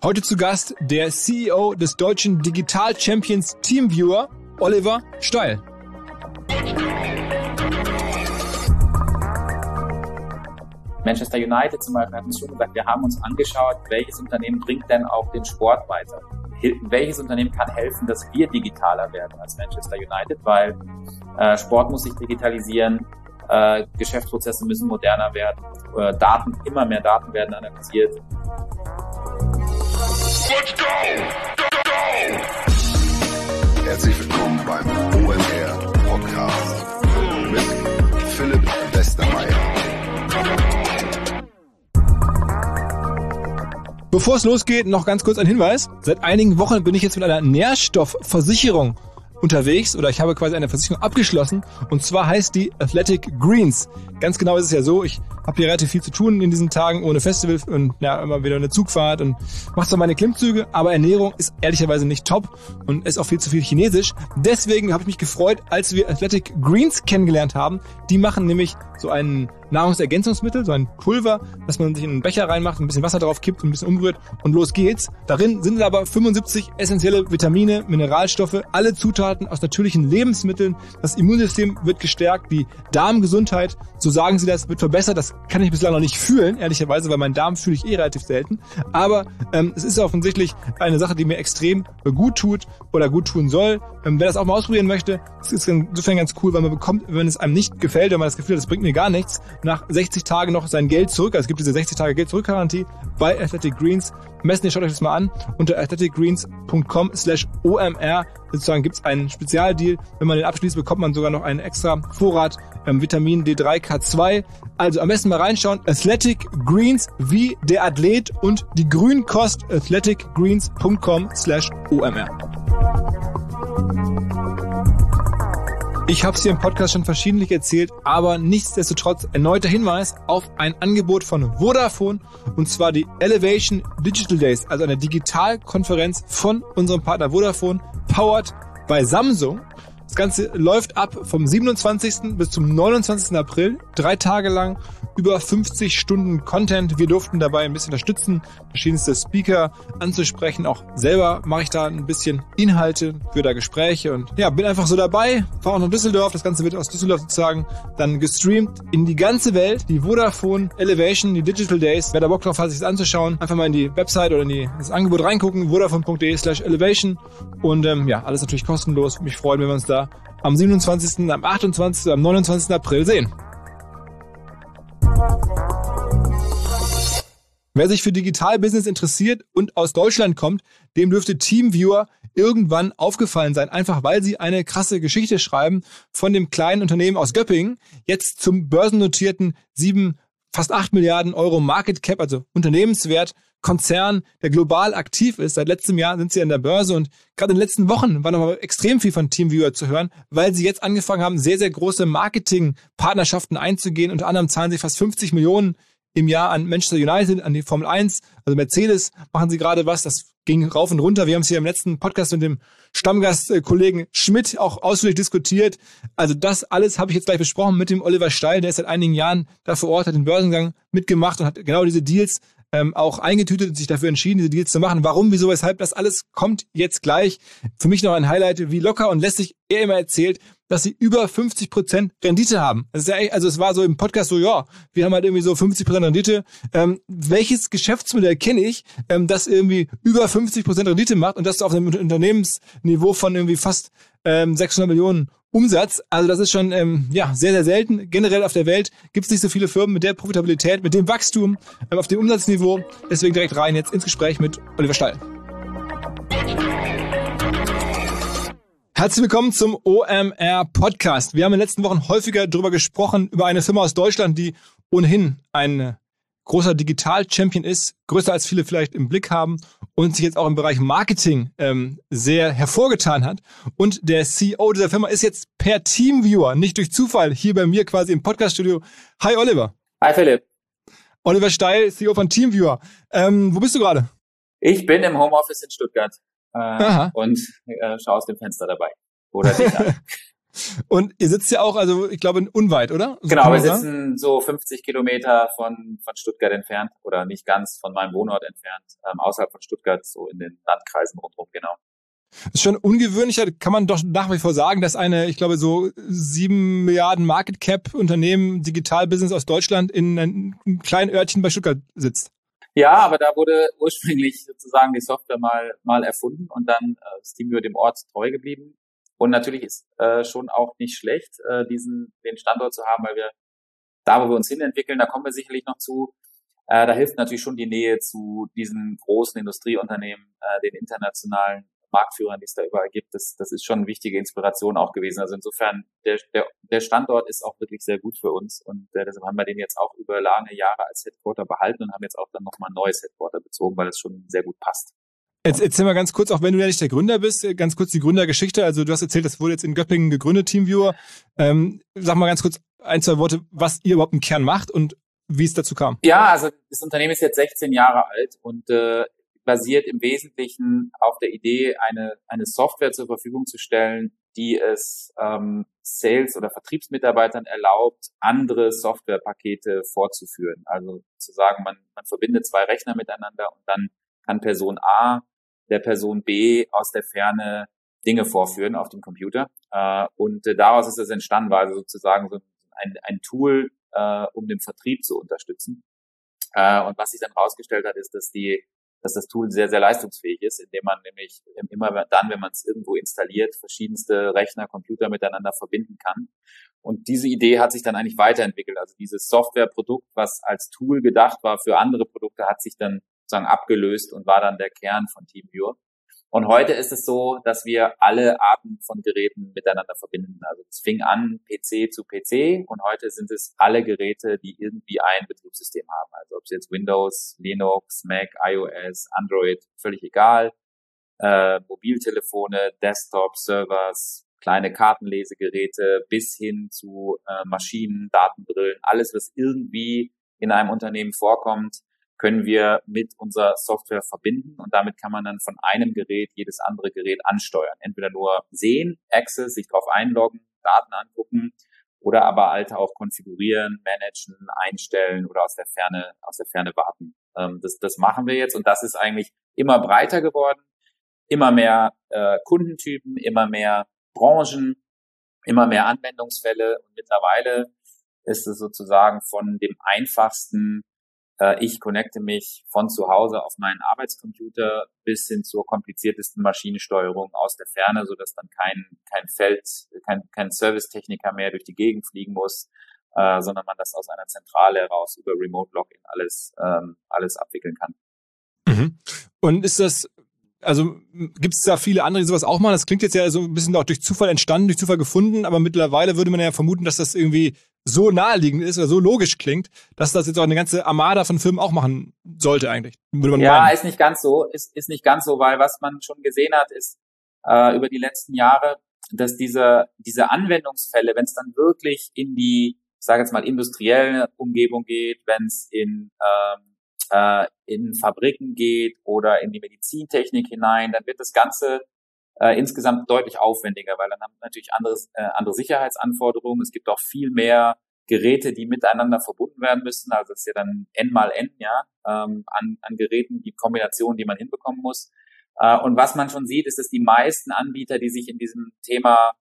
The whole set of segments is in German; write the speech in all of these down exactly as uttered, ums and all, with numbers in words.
Heute zu Gast der C E O des deutschen Digital-Champions TeamViewer, Oliver Steil. Manchester United zum Beispiel hat uns schon gesagt, wir haben uns angeschaut, welches Unternehmen bringt denn auch den Sport weiter? Welches Unternehmen kann helfen, dass wir digitaler werden als Manchester United? Weil äh, Sport muss sich digitalisieren, äh, Geschäftsprozesse müssen moderner werden, äh, Daten, immer mehr Daten werden analysiert. Let's go! Go, go! Herzlich willkommen beim O M R Podcast mit Philipp Westermeier. Bevor es losgeht, noch ganz kurz ein Hinweis. Seit einigen Wochen bin ich jetzt mit einer Nährstoffversicherung unterwegs oder ich habe quasi eine Versicherung abgeschlossen und zwar heißt die Athletic Greens. Ganz genau ist es ja so, ich habe hier relativ viel zu tun in diesen Tagen ohne Festival und ja, immer wieder eine Zugfahrt und mache zwar meine Klimmzüge, aber Ernährung ist ehrlicherweise nicht top und ist auch viel zu viel chinesisch. Deswegen habe ich mich gefreut, als wir Athletic Greens kennengelernt haben. Die machen nämlich so ein Nahrungsergänzungsmittel, so ein Pulver, das man sich in einen Becher reinmacht, ein bisschen Wasser drauf kippt, ein bisschen umrührt und los geht's. Darin sind aber fünfundsiebzig essentielle Vitamine, Mineralstoffe, alle Zutaten aus natürlichen Lebensmitteln. Das Immunsystem wird gestärkt, die Darmgesundheit, so sagen sie das, wird verbessert. Das kann ich bislang noch nicht fühlen, ehrlicherweise, weil meinen Darm fühle ich eh relativ selten. Aber ähm, es ist offensichtlich eine Sache, die mir extrem gut tut oder gut tun soll. Ähm, wer das auch mal ausprobieren möchte, das ist insofern ganz cool, weil man bekommt, wenn es einem nicht gefällt, wenn man das Gefühl hat, das bringt mir gar nichts, nach sechzig Tagen noch sein Geld zurück. Also es gibt diese sechzig Tage Geld-Zurück-Garantie bei Athletic Greens. Am besten, ihr schaut euch das mal an. Unter athleticgreens.com slash OMR sozusagen gibt es einen Spezialdeal. Wenn man den abschließt, bekommt man sogar noch einen extra Vorrat ähm, Vitamin D drei K zwei. Also am besten mal reinschauen. Athletic Greens wie der Athlet und die Grünkost. athleticgreens.com slash OMR. Ich habe es hier im Podcast schon verschiedentlich erzählt, aber nichtsdestotrotz erneuter Hinweis auf ein Angebot von Vodafone und zwar die Elevation Digital Days, also eine Digitalkonferenz von unserem Partner Vodafone, powered by Samsung. Das Ganze läuft ab vom siebenundzwanzigsten bis zum neunundzwanzigsten April, drei Tage lang, über fünfzig Stunden Content. Wir durften dabei ein bisschen unterstützen, verschiedenste Speaker anzusprechen. Auch selber mache ich da ein bisschen Inhalte für da Gespräche und ja, bin einfach so dabei, fahre auch nach Düsseldorf. Das Ganze wird aus Düsseldorf sozusagen dann gestreamt in die ganze Welt. Die Vodafone Elevation, die Digital Days. Wer da Bock drauf hat, sich das anzuschauen, einfach mal in die Website oder in die, das Angebot reingucken, vodafone.de slash elevation und ähm, ja, alles natürlich kostenlos. Mich freuen, wenn wir uns da am siebenundzwanzigsten, am achtundzwanzigsten, am neunundzwanzigsten April sehen. Wer sich für Digital-Business interessiert und aus Deutschland kommt, dem dürfte TeamViewer irgendwann aufgefallen sein, einfach weil sie eine krasse Geschichte schreiben von dem kleinen Unternehmen aus Göppingen, jetzt zum börsennotierten sieben, fast acht Milliarden Euro Market Cap, also Unternehmenswert, Konzern, der global aktiv ist. Seit letztem Jahr sind sie an der Börse und gerade in den letzten Wochen war noch mal extrem viel von TeamViewer zu hören, weil sie jetzt angefangen haben, sehr, sehr große Marketingpartnerschaften einzugehen. Unter anderem zahlen sie fast fünfzig Millionen im Jahr an Manchester United, an die Formel eins, also Mercedes machen sie gerade was, das ging rauf und runter. Wir haben es hier im letzten Podcast mit dem Stammgastkollegen Schmidt auch ausführlich diskutiert. Also das alles habe ich jetzt gleich besprochen mit dem Oliver Steil, der ist seit einigen Jahren da vor Ort, hat den Börsengang mitgemacht und hat genau diese Deals ähm, auch eingetütet und sich dafür entschieden, diese Deals zu machen. Warum, wieso, weshalb, das alles kommt jetzt gleich. Für mich noch ein Highlight, wie locker und lässig er immer erzählt, dass sie über fünfzig Prozent Rendite haben. Das ist ja, also es war so im Podcast so, ja, wir haben halt irgendwie so fünfzig Prozent Rendite. Ähm, welches Geschäftsmodell kenne ich, ähm, das irgendwie über fünfzig Prozent Rendite macht und das auf einem Unternehmensniveau von irgendwie fast ähm, sechshundert Millionen Umsatz? Also das ist schon ähm, ja sehr, sehr selten. Generell auf der Welt gibt es nicht so viele Firmen mit der Profitabilität, mit dem Wachstum, ähm, auf dem Umsatzniveau. Deswegen direkt rein jetzt ins Gespräch mit Oliver Steil. Herzlich willkommen zum O M R Podcast. Wir haben in den letzten Wochen häufiger darüber gesprochen, über eine Firma aus Deutschland, die ohnehin ein großer Digital-Champion ist, größer als viele vielleicht im Blick haben und sich jetzt auch im Bereich Marketing ähm, sehr hervorgetan hat. Und der C E O dieser Firma ist jetzt per TeamViewer, nicht durch Zufall, hier bei mir quasi im Podcaststudio. Hi Oliver. Hi Philipp. Oliver Steil, C E O von TeamViewer. Ähm, wo bist du gerade? Ich bin im Homeoffice in Stuttgart. Äh, und äh, schau aus dem Fenster dabei. Oder dich an. Und ihr sitzt ja auch, also ich glaube, unweit, oder? So genau, wir sitzen so fünfzig Kilometer von, von Stuttgart entfernt oder nicht ganz von meinem Wohnort entfernt, ähm, außerhalb von Stuttgart, so in den Landkreisen rundherum, genau. Das ist schon ungewöhnlicher, kann man doch nach wie vor sagen, dass eine, ich glaube, so sieben Milliarden Market Cap Unternehmen, Digital-Business aus Deutschland in einem kleinen Örtchen bei Stuttgart sitzt. Ja, aber da wurde ursprünglich sozusagen die Software mal, mal erfunden und dann äh, ist TeamViewer dem Ort treu geblieben. Und natürlich ist äh, schon auch nicht schlecht, äh, diesen, den Standort zu haben, weil wir da, wo wir uns hinentwickeln, da kommen wir sicherlich noch zu. Äh, da hilft natürlich schon die Nähe zu diesen großen Industrieunternehmen, äh, den internationalen Marktführern, die es da überall gibt. Das, das ist schon eine wichtige Inspiration auch gewesen. Also insofern, der, der, der Standort ist auch wirklich sehr gut für uns und äh, deshalb haben wir den jetzt auch über lange Jahre als Headquarter behalten und haben jetzt auch dann nochmal ein neues Headquarter bezogen, weil es schon sehr gut passt. Jetzt erzähl mal ganz kurz, auch wenn du ja nicht der Gründer bist, ganz kurz die Gründergeschichte. Also du hast erzählt, das wurde jetzt in Göppingen gegründet, TeamViewer. Ähm, sag mal ganz kurz ein, zwei Worte, was ihr überhaupt im Kern macht und wie es dazu kam. Ja, also das Unternehmen ist jetzt sechzehn Jahre alt und äh, basiert im Wesentlichen auf der Idee, eine eine Software zur Verfügung zu stellen, die es ähm, Sales- oder Vertriebsmitarbeitern erlaubt, andere Softwarepakete vorzuführen. Also zu sagen, man, man verbindet zwei Rechner miteinander und dann kann Person A der Person B aus der Ferne Dinge vorführen auf dem Computer. Äh, und äh, daraus ist es entstanden, war also sozusagen so ein, ein Tool, äh, um den Vertrieb zu unterstützen. Äh, und was sich dann herausgestellt hat, ist, dass die dass das Tool sehr, sehr leistungsfähig ist, indem man nämlich immer dann, wenn man es irgendwo installiert, verschiedenste Rechner, Computer miteinander verbinden kann. Und diese Idee hat sich dann eigentlich weiterentwickelt. Also dieses Softwareprodukt, was als Tool gedacht war für andere Produkte, hat sich dann sozusagen abgelöst und war dann der Kern von TeamViewer. Und heute ist es so, dass wir alle Arten von Geräten miteinander verbinden. Also es fing an P C zu P C und heute sind es alle Geräte, die irgendwie ein Betriebssystem haben. Also ob es jetzt Windows, Linux, Mac, iOS, Android, völlig egal. Äh, Mobiltelefone, Desktop, Servers, kleine Kartenlesegeräte bis hin zu äh, Maschinen, Datenbrillen, alles, was irgendwie in einem Unternehmen vorkommt, können wir mit unserer Software verbinden und damit kann man dann von einem Gerät jedes andere Gerät ansteuern. Entweder nur sehen, Access, sich drauf einloggen, Daten angucken oder aber alte auch konfigurieren, managen, einstellen oder aus der Ferne, aus der Ferne warten. Ähm, das, das machen wir jetzt und das ist eigentlich immer breiter geworden, immer mehr äh, Kundentypen, immer mehr Branchen, immer mehr Anwendungsfälle und mittlerweile ist es sozusagen von dem einfachsten ich connecte mich von zu Hause auf meinen Arbeitscomputer bis hin zur kompliziertesten Maschinensteuerung aus der Ferne, so dass dann kein kein Feld, kein kein Servicetechniker mehr durch die Gegend fliegen muss, äh, sondern man das aus einer Zentrale heraus über Remote Login alles ähm, alles abwickeln kann. Mhm. Und ist das Also gibt es da viele andere, die sowas auch machen? Das klingt jetzt ja so ein bisschen auch durch Zufall entstanden, durch Zufall gefunden, aber mittlerweile würde man ja vermuten, dass das irgendwie so naheliegend ist oder so logisch klingt, dass das jetzt auch eine ganze Armada von Firmen auch machen sollte eigentlich. Würde man ja, meinen. ist nicht ganz so, ist ist nicht ganz so, weil was man schon gesehen hat, ist äh, über die letzten Jahre, dass diese diese Anwendungsfälle, wenn es dann wirklich in die, ich sage jetzt mal, industrielle Umgebung geht, wenn es in ähm, äh, in Fabriken geht oder in die Medizintechnik hinein, dann wird das Ganze äh, insgesamt deutlich aufwendiger, weil dann haben wir natürlich anderes, äh, andere Sicherheitsanforderungen. Es gibt auch viel mehr Geräte, die miteinander verbunden werden müssen. Also es ist ja dann N mal N, ja, ähm, an, an Geräten, die Kombinationen, die man hinbekommen muss. Äh, und was man schon sieht, ist, dass die meisten Anbieter, die sich in diesem Thema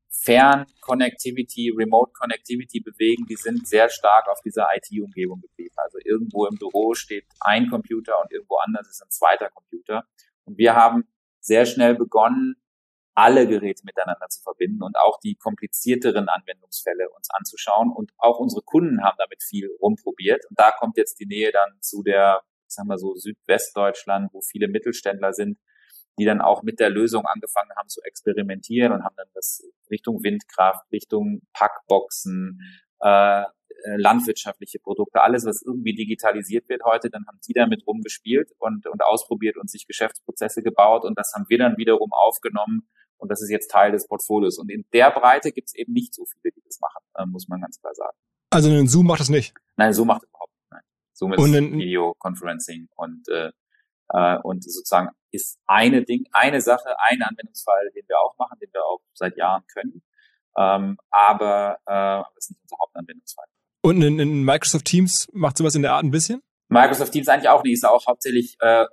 Fern-Connectivity, Remote-Connectivity bewegen, die sind sehr stark auf dieser I T-Umgebung geblieben. Also irgendwo im Büro steht ein Computer und irgendwo anders ist ein zweiter Computer. Und wir haben sehr schnell begonnen, alle Geräte miteinander zu verbinden und auch die komplizierteren Anwendungsfälle uns anzuschauen. Und auch unsere Kunden haben damit viel rumprobiert. Und da kommt jetzt die Nähe dann zu der, sagen wir so, Südwestdeutschland, wo viele Mittelständler sind, die dann auch mit der Lösung angefangen haben zu experimentieren und haben dann das Richtung Windkraft, Richtung Packboxen, äh, landwirtschaftliche Produkte, alles, was irgendwie digitalisiert wird heute, dann haben die damit rumgespielt und, und ausprobiert und sich Geschäftsprozesse gebaut und das haben wir dann wiederum aufgenommen und das ist jetzt Teil des Portfolios. Und in der Breite gibt es eben nicht so viele, die das machen, äh, muss man ganz klar sagen. Also ein Zoom macht das nicht? Nein, Zoom macht das überhaupt nicht. Nein. Zoom ist und in, Videoconferencing und äh, äh, und sozusagen ist eine Ding, eine Sache, ein Anwendungsfall, den wir auch machen, den wir auch seit Jahren können. Ähm, aber äh, das ist nicht unser Hauptanwendungsfall. Und in, in Microsoft Teams macht sowas in der Art ein bisschen? Microsoft Teams eigentlich auch nicht, ist auch hauptsächlich äh,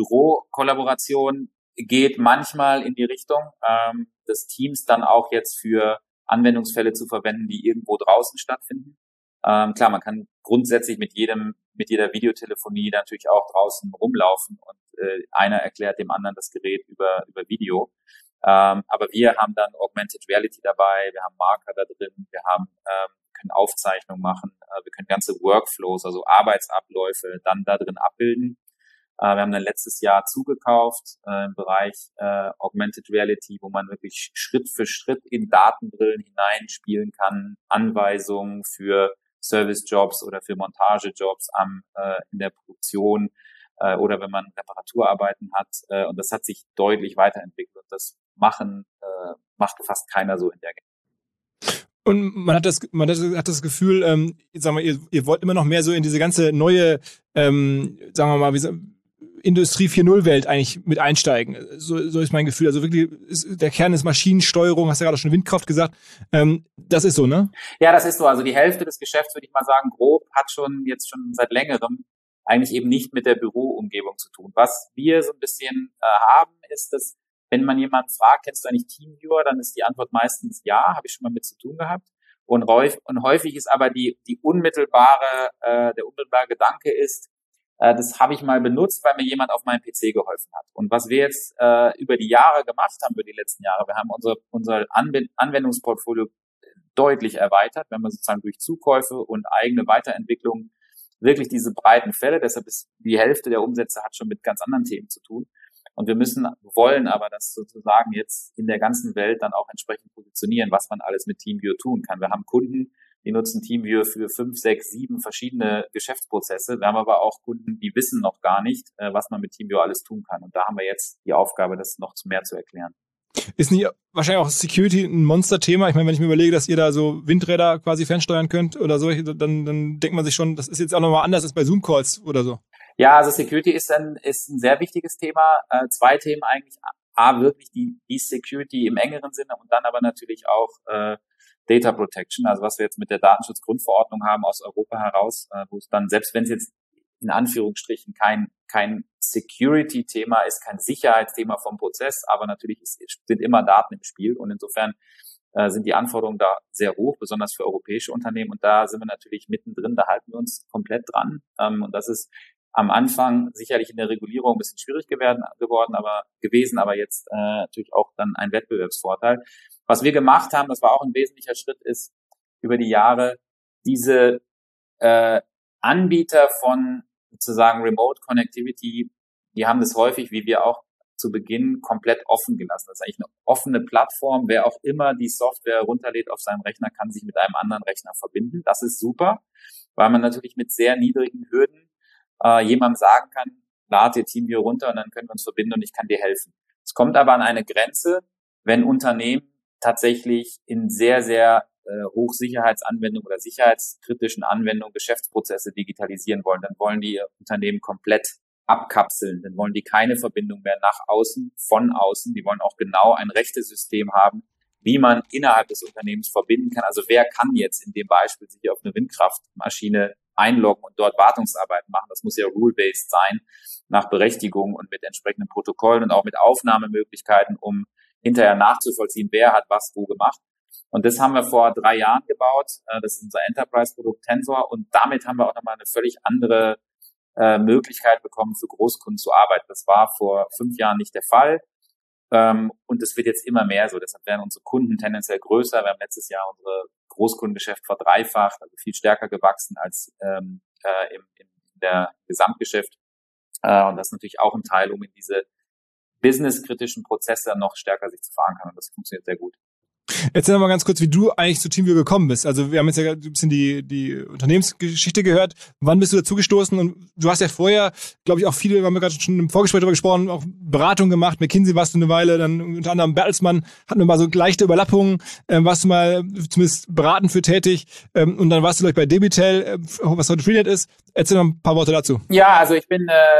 Bürokollaboration, geht manchmal in die Richtung, ähm, des Teams dann auch jetzt für Anwendungsfälle zu verwenden, die irgendwo draußen stattfinden. Ähm, klar, man kann grundsätzlich mit jedem, mit jeder Videotelefonie natürlich auch draußen rumlaufen und äh, einer erklärt dem anderen das Gerät über über Video. Ähm, aber wir haben dann Augmented Reality dabei, wir haben Marker da drin, wir haben ähm, können Aufzeichnungen machen, äh, wir können ganze Workflows, also Arbeitsabläufe dann da drin abbilden. Äh, wir haben dann letztes Jahr zugekauft äh, im Bereich äh, Augmented Reality, wo man wirklich Schritt für Schritt in Datenbrillen hineinspielen kann, Anweisungen für Servicejobs oder für Montagejobs am äh, in der Produktion äh, oder wenn man Reparaturarbeiten hat. Äh, und das hat sich deutlich weiterentwickelt und das machen äh, macht fast keiner so in der Gegend. Und man hat das, man hat das Gefühl, ähm, sagen wir, ihr, ihr wollt immer noch mehr so in diese ganze neue, ähm, sagen wir mal, wie so, Industrie vier Punkt null Welt eigentlich mit einsteigen. So, so ist mein Gefühl. Also wirklich, ist, der Kern ist Maschinensteuerung, hast ja gerade schon Windkraft gesagt. Ähm, das ist so, ne? Ja, das ist so. Also die Hälfte des Geschäfts, würde ich mal sagen, grob, hat schon jetzt schon seit längerem eigentlich eben nicht mit der Büroumgebung zu tun. Was wir so ein bisschen äh, haben, ist, dass wenn man jemanden fragt, kennst du eigentlich TeamViewer, dann ist die Antwort meistens ja, habe ich schon mal mit zu tun gehabt. Und häufig, und häufig ist aber die, die unmittelbare, äh, der unmittelbare Gedanke ist, äh, das habe ich mal benutzt, weil mir jemand auf meinem P C geholfen hat. Und was wir jetzt äh, über die Jahre gemacht haben, über die letzten Jahre, wir haben unser, unser Anwend- Anwendungsportfolio deutlich erweitert, wenn wir sozusagen durch Zukäufe und eigene Weiterentwicklung wirklich diese breiten Fälle, deshalb ist die Hälfte der Umsätze hat schon mit ganz anderen Themen zu tun. Und wir müssen, wollen aber das sozusagen jetzt in der ganzen Welt dann auch entsprechend positionieren, was man alles mit TeamViewer tun kann. Wir haben Kunden, die nutzen TeamViewer für fünf, sechs, sieben verschiedene Geschäftsprozesse. Wir haben aber auch Kunden, die wissen noch gar nicht, was man mit TeamViewer alles tun kann. Und da haben wir jetzt die Aufgabe, das noch mehr zu erklären. Ist nicht wahrscheinlich auch Security ein Monsterthema? Ich meine, wenn ich mir überlege, dass ihr da so Windräder quasi fernsteuern könnt oder so, dann, dann denkt man sich schon, das ist jetzt auch nochmal anders als bei Zoom-Calls oder so. Ja, also Security ist ein, ist ein sehr wichtiges Thema. Äh, zwei Themen eigentlich. A, wirklich die, die Security im engeren Sinne und dann aber natürlich auch äh, Data Protection, also was wir jetzt mit der Datenschutzgrundverordnung haben aus Europa heraus, äh, wo es dann, selbst wenn es jetzt in Anführungsstrichen kein kein Security-Thema ist, kein Sicherheitsthema vom Prozess, aber natürlich ist, sind immer Daten im Spiel und insofern äh, sind die Anforderungen da sehr hoch, besonders für europäische Unternehmen und da sind wir natürlich mittendrin, da halten wir uns komplett dran ähm, und das ist am Anfang sicherlich in der Regulierung ein bisschen schwierig geworden, geworden, aber gewesen, aber jetzt äh, natürlich auch dann ein Wettbewerbsvorteil. Was wir gemacht haben, das war auch ein wesentlicher Schritt, ist über die Jahre diese äh, Anbieter von sozusagen Remote Connectivity, die haben das häufig, wie wir auch zu Beginn, komplett offen gelassen. Das ist eigentlich eine offene Plattform. Wer auch immer die Software runterlädt auf seinem Rechner, kann sich mit einem anderen Rechner verbinden. Das ist super, weil man natürlich mit sehr niedrigen Hürden äh, jemandem sagen kann, lad dir TeamViewer runter und dann können wir uns verbinden und ich kann dir helfen. Es kommt aber an eine Grenze, wenn Unternehmen tatsächlich in sehr, sehr äh, Hochsicherheitsanwendungen oder sicherheitskritischen Anwendungen Geschäftsprozesse digitalisieren wollen, dann wollen die Unternehmen komplett abkapseln, dann wollen die keine Verbindung mehr nach außen, von außen, die wollen auch genau ein Rechtesystem haben, wie man innerhalb des Unternehmens verbinden kann. Also wer kann jetzt in dem Beispiel sich auf eine Windkraftmaschine einloggen und dort Wartungsarbeiten machen. Das muss ja rule-based sein, nach Berechtigung und mit entsprechenden Protokollen und auch mit Aufnahmemöglichkeiten, um hinterher nachzuvollziehen, wer hat was wo gemacht. Und das haben wir vor drei Jahren gebaut. Das ist unser Enterprise-Produkt Tensor und damit haben wir auch nochmal eine völlig andere äh, Möglichkeit bekommen, für Großkunden zu arbeiten. Das war vor fünf Jahren nicht der Fall. Ähm, und das wird jetzt immer mehr so. Deshalb werden unsere Kunden tendenziell größer. Wir haben letztes Jahr unsere Großkundengeschäft verdreifacht, also viel stärker gewachsen als ähm, äh, im, im der Gesamtgeschäft. Äh, und das ist natürlich auch ein Teil, um in diese businesskritischen Prozesse noch stärker sich zu verankern. Und das funktioniert sehr gut. Erzähl doch mal ganz kurz, wie du eigentlich zu TeamViewer gekommen bist. Also wir haben jetzt ja ein bisschen die die Unternehmensgeschichte gehört. Wann bist du dazu gestoßen? Und du hast ja vorher, glaube ich, auch viele, wir haben gerade schon im Vorgespräch darüber gesprochen, auch Beratung gemacht. McKinsey warst du eine Weile, dann unter anderem Bertelsmann, hatten wir mal so leichte Überlappungen. Ähm, warst du mal zumindest beratend für tätig. Ähm, und dann warst du, glaube ich, bei Debitel, äh, was heute Freenet ist. Erzähl noch ein paar Worte dazu. Ja, also ich bin äh,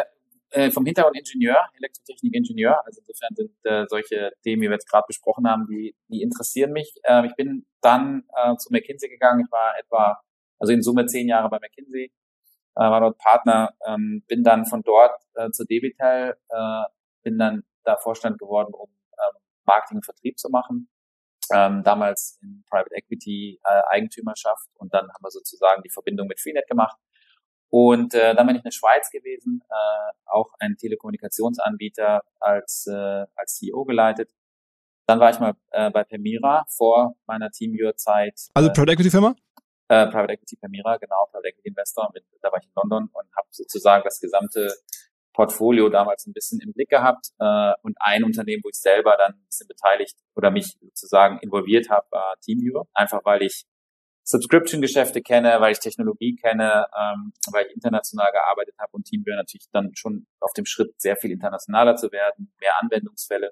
äh, vom Hintergrund Ingenieur, Elektrotechnik-Ingenieur. Also insofern sind äh, solche Themen, wie wir jetzt gerade besprochen haben, die, die interessieren mich. Äh, ich bin dann äh, zu McKinsey gegangen. Ich war etwa, also in Summe zehn Jahre bei McKinsey, äh, war dort Partner, ähm, bin dann von dort äh, zu Debitel, äh, bin dann da Vorstand geworden, um ähm, Marketing und Vertrieb zu machen. Ähm, damals in Private Equity äh, Eigentümerschaft, und dann haben wir sozusagen die Verbindung mit Freenet gemacht. Und äh, dann bin ich in der Schweiz gewesen, äh, auch einen Telekommunikationsanbieter als äh, als C E O geleitet. Dann war ich mal äh, bei Permira vor meiner TeamViewer-Zeit. Also Private Equity Firma? Äh, Private Equity Permira, genau, Private Equity Investor. Mit, da war ich in London und habe sozusagen das gesamte Portfolio damals ein bisschen im Blick gehabt. Äh, und ein Unternehmen, wo ich selber dann ein bisschen beteiligt oder mich sozusagen involviert habe, war TeamViewer. Einfach weil ich Subscription-Geschäfte kenne, weil ich Technologie kenne, ähm, weil ich international gearbeitet habe und TeamViewer natürlich dann schon auf dem Schritt, sehr viel internationaler zu werden, mehr Anwendungsfälle,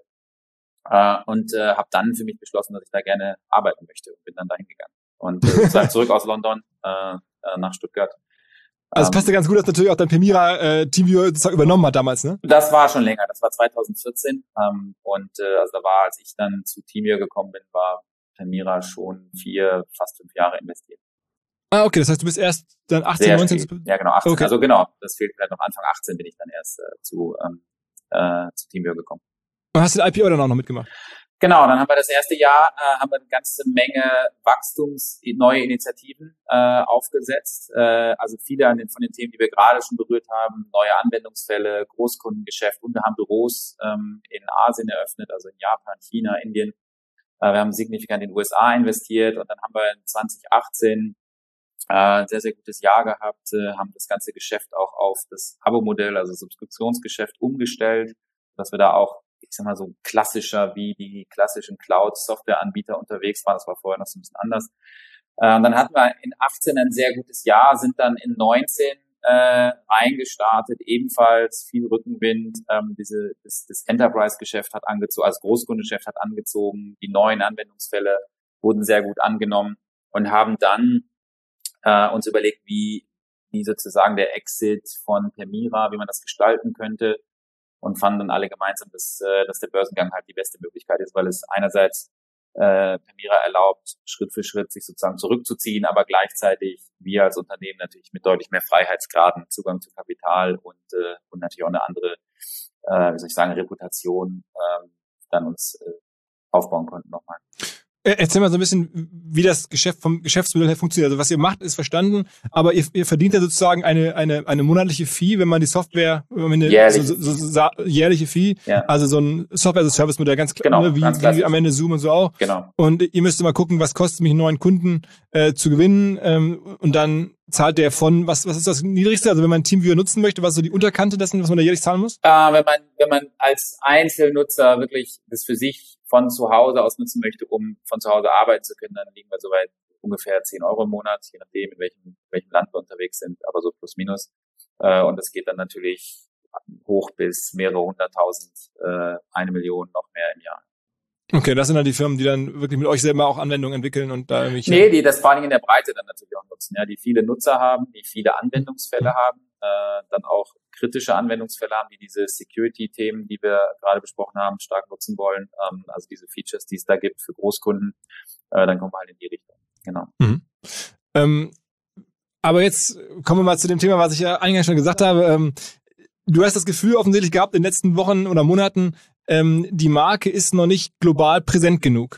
äh, und äh, habe dann für mich beschlossen, dass ich da gerne arbeiten möchte und bin dann dahin gegangen und äh, sozusagen zurück aus London äh, äh, nach Stuttgart. Also es passt ja ganz gut, dass natürlich auch dein Permira äh, TeamViewer sozusagen übernommen hat damals, ne? Das war schon länger, das war zwanzig vierzehn ähm, und äh, also da war, als ich dann zu TeamViewer gekommen bin, war Permira schon vier, fast fünf Jahre investiert. Ah, okay, das heißt, du bist erst dann achtzehn, Sehr neunzehn... spät. Ja, genau, achtzehn. Okay. Also genau, das fehlt vielleicht noch Anfang achtzehn bin ich dann erst äh, zu ähm, äh, zu TeamViewer gekommen. Und hast du den I P O dann auch noch mitgemacht? Genau, dann haben wir das erste Jahr, äh, haben wir eine ganze Menge Wachstums, neue Initiativen äh, aufgesetzt. Äh, also viele an den, von den Themen, die wir gerade schon berührt haben, neue Anwendungsfälle, Großkundengeschäft, und wir haben Büros ähm, in Asien eröffnet, also in Japan, China, Indien. Äh, wir haben signifikant in den U S A investiert, und dann haben wir in zwanzig achtzehn äh, ein sehr, sehr gutes Jahr gehabt, äh, haben das ganze Geschäft auch auf das Abo-Modell, also Subskriptionsgeschäft, umgestellt, dass wir da auch, ich sag mal, so klassischer wie die klassischen Cloud-Software-Anbieter unterwegs waren. Das war vorher noch so ein bisschen anders. Äh, und dann hatten wir in achtzehn ein sehr gutes Jahr, sind dann in neunzehn äh, reingestartet, ebenfalls viel Rückenwind. Ähm, diese das, das Enterprise-Geschäft hat angezogen, also Großkundengeschäft hat angezogen. Die neuen Anwendungsfälle wurden sehr gut angenommen, und haben dann äh, uns überlegt, wie, wie sozusagen der Exit von Permira, wie man das gestalten könnte. Und fanden dann alle gemeinsam, dass, äh, dass der Börsengang halt die beste Möglichkeit ist, weil es einerseits äh, Permira erlaubt, Schritt für Schritt sich sozusagen zurückzuziehen, aber gleichzeitig wir als Unternehmen natürlich mit deutlich mehr Freiheitsgraden, Zugang zu Kapital und äh, und natürlich auch eine andere, äh, wie soll ich sagen, Reputation äh, dann uns äh, aufbauen konnten nochmal. Erzähl mal so ein bisschen, wie das Geschäft vom Geschäftsmodell her funktioniert. Also was ihr macht, ist verstanden, aber ihr, ihr verdient ja sozusagen eine eine eine monatliche Fee, wenn man die Software, wenn man eine jährliche, so, so, so, so, jährliche Fee, ja. Also so ein Software-as-a-Service-Modell, ganz klar, genau, wie, ganz wie am Ende Zoom und so auch. Genau. Und ihr müsst mal gucken, was kostet mich einen neuen Kunden äh, zu gewinnen, ähm, und dann zahlt der von, was was ist das Niedrigste? Also wenn man TeamViewer nutzen möchte, was ist so die Unterkante dessen, was man da jährlich zahlen muss? Äh, wenn man wenn man als Einzelnutzer wirklich das für sich von zu Hause aus nutzen möchte, um von zu Hause arbeiten zu können, dann liegen wir so bei ungefähr zehn Euro im Monat, je nachdem, in welchem, in welchem Land wir unterwegs sind, aber so plus minus. Äh, und das geht dann natürlich hoch bis mehrere hunderttausend, äh, eine Million, noch mehr im Jahr. Okay, das sind halt die Firmen, die dann wirklich mit euch selber auch Anwendungen entwickeln und da irgendwie... Nee, die das vor allen Dingen in der Breite dann natürlich auch nutzen, ja, die viele Nutzer haben, die viele Anwendungsfälle mhm. haben, äh, dann auch kritische Anwendungsfälle haben, die diese Security-Themen, die wir gerade besprochen haben, stark nutzen wollen, ähm, also diese Features, die es da gibt für Großkunden, äh, dann kommen wir halt in die Richtung, genau. Mhm. Ähm, aber jetzt kommen wir mal zu dem Thema, was ich ja eingangs schon gesagt habe. Ähm, du hast das Gefühl offensichtlich gehabt in den letzten Wochen oder Monaten, ähm, die Marke ist noch nicht global präsent genug.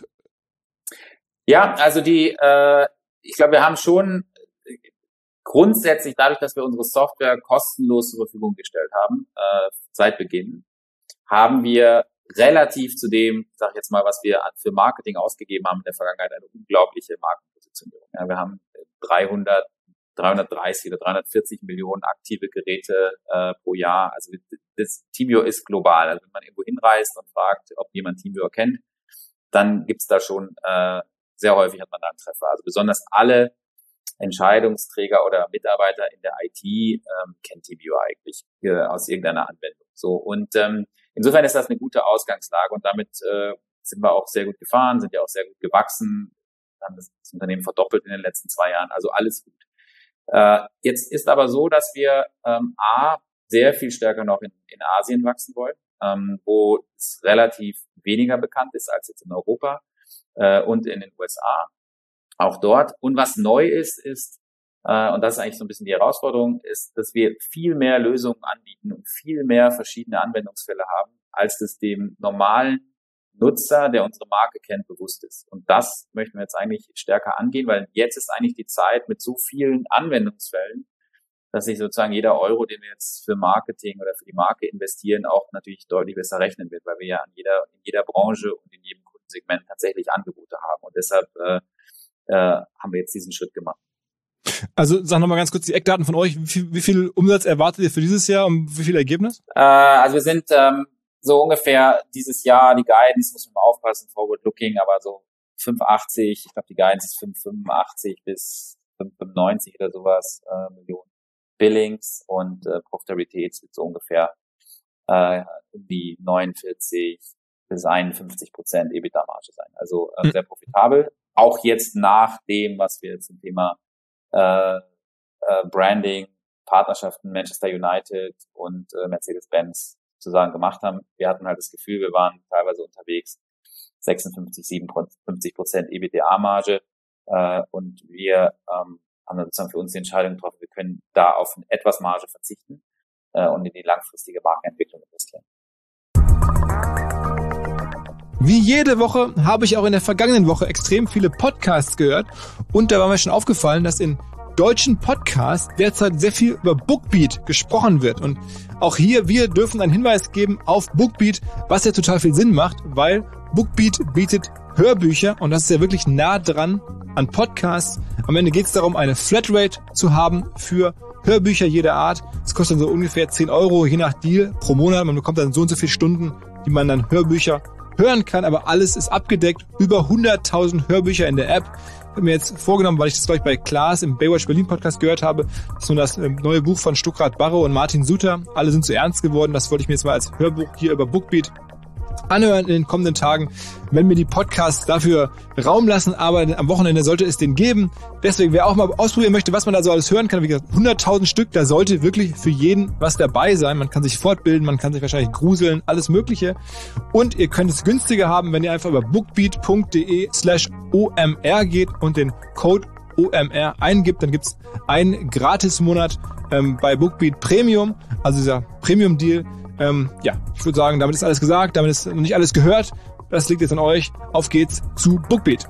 Ja, also die, äh, ich glaube, wir haben schon grundsätzlich, dadurch, dass wir unsere Software kostenlos zur Verfügung gestellt haben, äh, seit Beginn, haben wir relativ zu dem, sag ich jetzt mal, was wir für Marketing ausgegeben haben in der Vergangenheit, eine unglaubliche Markenpositionierung. Ja, wir haben dreihundert, dreihundertdreißig oder dreihundertvierzig Millionen aktive Geräte äh, pro Jahr. Also das TeamViewer ist global. Also wenn man irgendwo hinreist und fragt, ob jemand TeamViewer kennt, dann gibt's da schon äh, sehr häufig hat man da einen Treffer. Also besonders alle Entscheidungsträger oder Mitarbeiter in der I T ähm, kennt TeamViewer eigentlich äh, aus irgendeiner Anwendung. So und ähm, insofern ist das eine gute Ausgangslage und damit äh, sind wir auch sehr gut gefahren, sind ja auch sehr gut gewachsen, haben das Unternehmen verdoppelt in den letzten zwei Jahren. Also alles gut. Äh, jetzt ist aber so, dass wir ähm, a sehr viel stärker noch in, in Asien wachsen wollen, ähm, wo es relativ weniger bekannt ist als jetzt in Europa äh, und in den U S A. Auch dort. Und was neu ist, ist, äh, und das ist eigentlich so ein bisschen die Herausforderung, ist, dass wir viel mehr Lösungen anbieten und viel mehr verschiedene Anwendungsfälle haben, als das dem normalen Nutzer, der unsere Marke kennt, bewusst ist. Und das möchten wir jetzt eigentlich stärker angehen, weil jetzt ist eigentlich die Zeit mit so vielen Anwendungsfällen, dass sich sozusagen jeder Euro, den wir jetzt für Marketing oder für die Marke investieren, auch natürlich deutlich besser rechnen wird, weil wir ja an jeder, in jeder Branche und in jedem Kundensegment tatsächlich Angebote haben. Und deshalb äh, äh, haben wir jetzt diesen Schritt gemacht. Also sag nochmal ganz kurz die Eckdaten von euch. Wie viel, wie viel Umsatz erwartet ihr für dieses Jahr und wie viel Ergebnis? Äh, also wir sind ähm, so ungefähr dieses Jahr, die Guidance, muss man mal aufpassen, forward looking, aber so fünf Komma achtzig, ich glaube die Guidance ist fünf Komma fünfundachtzig bis fünf Komma fünfundneunzig oder sowas äh, Millionen Billings und äh, Profitabilität wird so ungefähr äh, die neunundvierzig bis einundfünfzig Prozent EBITDA-Marge sein. Also äh, sehr profitabel. Auch jetzt nach dem, was wir zum Thema äh, äh, Branding, Partnerschaften Manchester United und äh, Mercedes-Benz sozusagen gemacht haben. Wir hatten halt das Gefühl, wir waren teilweise unterwegs sechsundfünfzig, siebenundfünfzig Prozent EBITDA-Marge äh, und wir ähm, haben dann sozusagen für uns die Entscheidung getroffen, wir können da auf etwas Marge verzichten äh, und in die langfristige Markenentwicklung investieren. Wie jede Woche habe ich auch in der vergangenen Woche extrem viele Podcasts gehört und da war mir schon aufgefallen, dass in deutschen Podcasts derzeit sehr viel über Bookbeat gesprochen wird und auch hier, wir dürfen einen Hinweis geben auf Bookbeat, was ja total viel Sinn macht, weil Bookbeat bietet Hörbücher und das ist ja wirklich nah dran an Podcasts. Am Ende geht es darum, eine Flatrate zu haben für Hörbücher jeder Art. Es kostet dann so ungefähr zehn Euro, je nach Deal pro Monat. Man bekommt dann so und so viele Stunden, die man dann Hörbücher hören kann, aber alles ist abgedeckt. Über hunderttausend Hörbücher in der App. Ich habe mir jetzt vorgenommen, weil ich das gleich bei Klaas im Baywatch Berlin Podcast gehört habe, dass nun das neue Buch von Stuckrad Barre und Martin Suter, alle sind zu ernst geworden. Das wollte ich mir jetzt mal als Hörbuch hier über Bookbeat anhören in den kommenden Tagen, wenn mir die Podcasts dafür Raum lassen, aber am Wochenende sollte es den geben. Deswegen, wer auch mal ausprobieren möchte, was man da so alles hören kann, wie gesagt, hunderttausend Stück, da sollte wirklich für jeden was dabei sein. Man kann sich fortbilden, man kann sich wahrscheinlich gruseln, alles Mögliche. Und ihr könnt es günstiger haben, wenn ihr einfach über bookbeat.de slash omr geht und den Code O M R eingibt, dann gibt's einen Gratis-Monat ähm, bei Bookbeat Premium, also dieser Premium-Deal. Ähm, ja, ich würde sagen, damit ist alles gesagt, damit ist noch nicht alles gehört. Das liegt jetzt an euch. Auf geht's zu Bookbeat.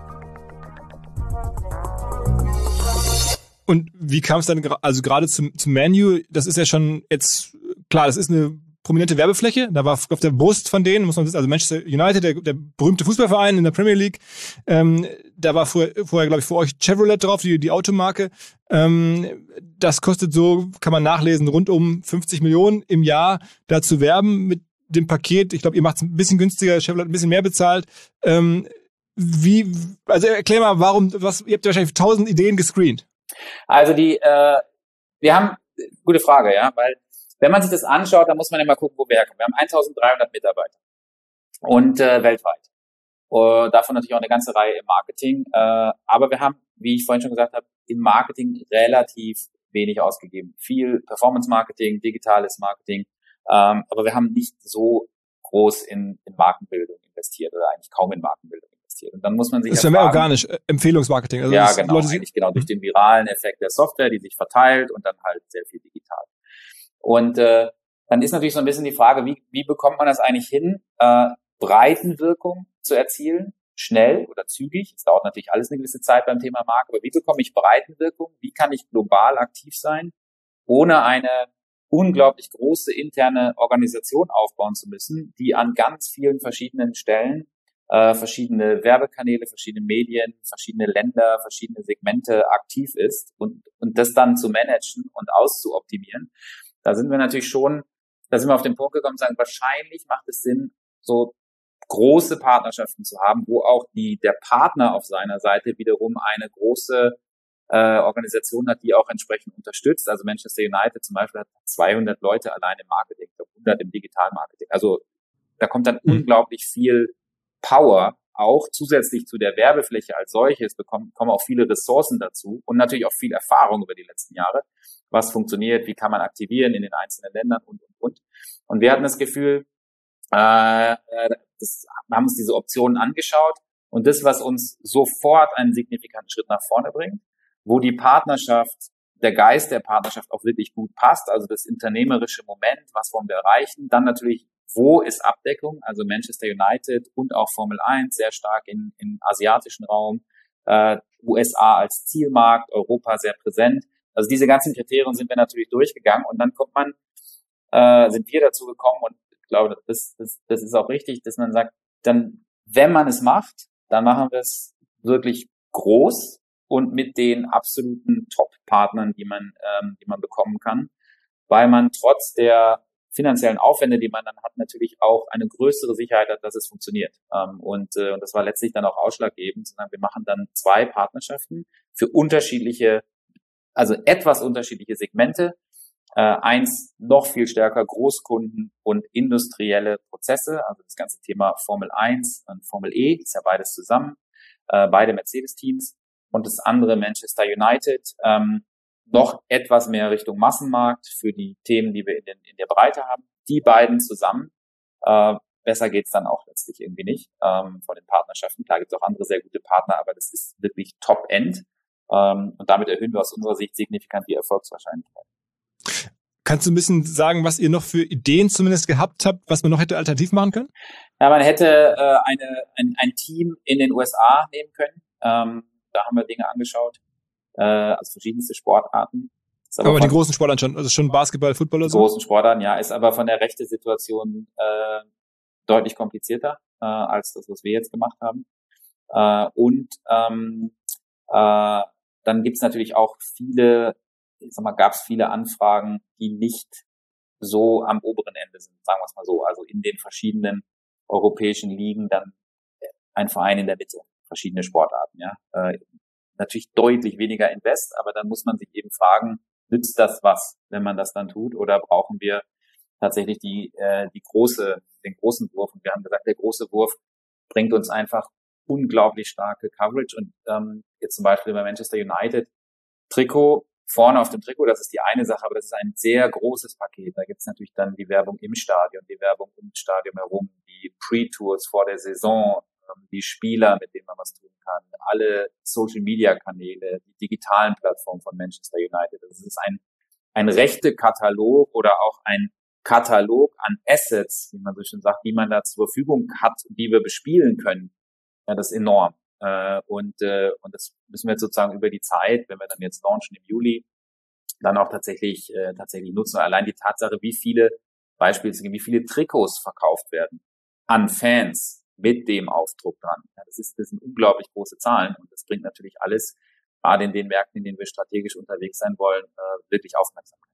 Und wie kam es dann, also gerade zum, zum Menu, das ist ja schon jetzt, klar, das ist eine prominente Werbefläche, da war auf der Brust von denen, muss man wissen, also Manchester United, der, der berühmte Fußballverein in der Premier League, ähm, da war vorher, vorher glaube ich, vor euch Chevrolet drauf, die, die Automarke. Ähm, das kostet so, kann man nachlesen, rund um fünfzig Millionen im Jahr, da zu werben mit dem Paket. Ich glaube, ihr macht es ein bisschen günstiger, Chevrolet hat ein bisschen mehr bezahlt. Ähm, wie, also erklär mal, warum, was, ihr habt ja wahrscheinlich tausend Ideen gescreent. Also die, äh, wir haben, gute Frage, ja, weil wenn man sich das anschaut, dann muss man immer gucken, wo wir herkommen. Wir haben eintausenddreihundert Mitarbeiter und äh, weltweit. Uh, davon natürlich auch eine ganze Reihe im Marketing. Äh, aber wir haben, wie ich vorhin schon gesagt habe, im Marketing relativ wenig ausgegeben. Viel Performance-Marketing, digitales Marketing. Ähm, aber wir haben nicht so groß in, in Markenbildung investiert oder eigentlich kaum in Markenbildung investiert. Und dann muss man sich das ist ja ja mehr fragen, organisch, äh, Empfehlungsmarketing. Also ja, das genau, Leute, eigentlich genau durch den viralen Effekt der Software, die sich verteilt und dann halt sehr viel digital. Und äh, dann ist natürlich so ein bisschen die Frage, wie, wie bekommt man das eigentlich hin, äh, Breitenwirkung zu erzielen, schnell oder zügig. Es dauert natürlich alles eine gewisse Zeit beim Thema Marke, aber wie bekomme ich Breitenwirkung? Wie kann ich global aktiv sein, ohne eine unglaublich große interne Organisation aufbauen zu müssen, die an ganz vielen verschiedenen Stellen äh, verschiedene Werbekanäle, verschiedene Medien, verschiedene Länder, verschiedene Segmente aktiv ist und, und das dann zu managen und auszuoptimieren. Da sind wir natürlich schon, da sind wir auf den Punkt gekommen, sagen, wahrscheinlich macht es Sinn, so große Partnerschaften zu haben, wo auch die der Partner auf seiner Seite wiederum eine große äh, Organisation hat, die auch entsprechend unterstützt. Also Manchester United zum Beispiel hat zweihundert Leute allein im Marketing, hundert im Digitalmarketing. Also da kommt dann mhm. unglaublich viel Power auch zusätzlich zu der Werbefläche als solches bekommen, kommen auch viele Ressourcen dazu und natürlich auch viel Erfahrung über die letzten Jahre, was funktioniert, wie kann man aktivieren in den einzelnen Ländern und, und, und. Und wir hatten das Gefühl, äh, das, wir haben uns diese Optionen angeschaut und das, was uns sofort einen signifikanten Schritt nach vorne bringt, wo die Partnerschaft, der Geist der Partnerschaft auch wirklich gut passt, also das unternehmerische Moment, was wollen wir erreichen, dann natürlich, wo ist Abdeckung, also Manchester United und auch Formel eins sehr stark in, im asiatischen Raum, äh, U S A als Zielmarkt, Europa sehr präsent. Also diese ganzen Kriterien sind wir natürlich durchgegangen und dann kommt man, äh, sind wir dazu gekommen und ich glaube, das, das, das ist auch richtig, dass man sagt, dann, wenn man es macht, dann machen wir es wirklich groß und mit den absoluten Top-Partnern, die man, ähm, die man bekommen kann, weil man trotz der finanziellen Aufwände, die man dann hat, natürlich auch eine größere Sicherheit hat, dass es funktioniert. Ähm, und, äh, und das war letztlich dann auch ausschlaggebend, sondern wir machen dann zwei Partnerschaften für unterschiedliche, also etwas unterschiedliche Segmente. Äh, eins noch viel stärker Großkunden und industrielle Prozesse, also das ganze Thema Formel eins und Formel E, ist ja beides zusammen, äh, beide Mercedes-Teams. Und das andere Manchester United, ähm, noch etwas mehr Richtung Massenmarkt für die Themen, die wir in, den, in der Breite haben. Die beiden zusammen, äh, besser geht's dann auch letztlich irgendwie nicht ähm, von den Partnerschaften. Klar gibt's auch andere sehr gute Partner, aber das ist wirklich Top-End. Ähm, und damit erhöhen wir aus unserer Sicht signifikant die Erfolgswahrscheinlichkeit. Kannst du ein bisschen sagen, was ihr noch für Ideen zumindest gehabt habt, was man noch hätte alternativ machen können? Ja, man hätte äh, eine, ein, ein Team in den U S A nehmen können. Ähm, da haben wir Dinge angeschaut, äh, also verschiedenste Sportarten. Aber, aber die großen Sportarten schon, also schon Basketball, Football oder so? Die großen Sportarten, ja, ist aber von der Rechte-Situation äh, deutlich komplizierter äh, als das, was wir jetzt gemacht haben. Äh, und ähm, äh, dann gibt's natürlich auch viele, ich sag mal, gab's viele Anfragen, die nicht so am oberen Ende sind, sagen wir es mal so. Also in den verschiedenen europäischen Ligen dann ein Verein in der Mitte, verschiedene Sportarten, ja. Äh, natürlich deutlich weniger Invest, aber dann muss man sich eben fragen, nützt das was, wenn man das dann tut, oder brauchen wir tatsächlich die äh, die große den großen Wurf? Und wir haben gesagt, der große Wurf bringt uns einfach unglaublich starke Coverage. Und ähm, jetzt zum Beispiel bei Manchester United Trikot, vorne auf dem Trikot, das ist die eine Sache, aber das ist ein sehr großes Paket. Da gibt's natürlich dann die Werbung im Stadion, die Werbung ums Stadion herum, die Pre-Tours vor der Saison, ähm, die Spieler, mit denen man was tun kann, alle Social-Media-Kanäle, die digitalen Plattformen von Manchester United. Das ist ein ein Rechte-Katalog oder auch ein Katalog an Assets, wie man so schön sagt, die man da zur Verfügung hat, die wir bespielen können. Ja, das ist enorm. Äh, und, äh, und das müssen wir jetzt sozusagen über die Zeit, wenn wir dann jetzt launchen im Juli, dann auch tatsächlich, äh, tatsächlich nutzen. Allein die Tatsache, wie viele, beispielsweise, wie viele Trikots verkauft werden an Fans mit dem Aufdruck dran. Ja, das ist, das sind unglaublich große Zahlen und das bringt natürlich alles, gerade in den Märkten, in denen wir strategisch unterwegs sein wollen, äh, wirklich Aufmerksamkeit.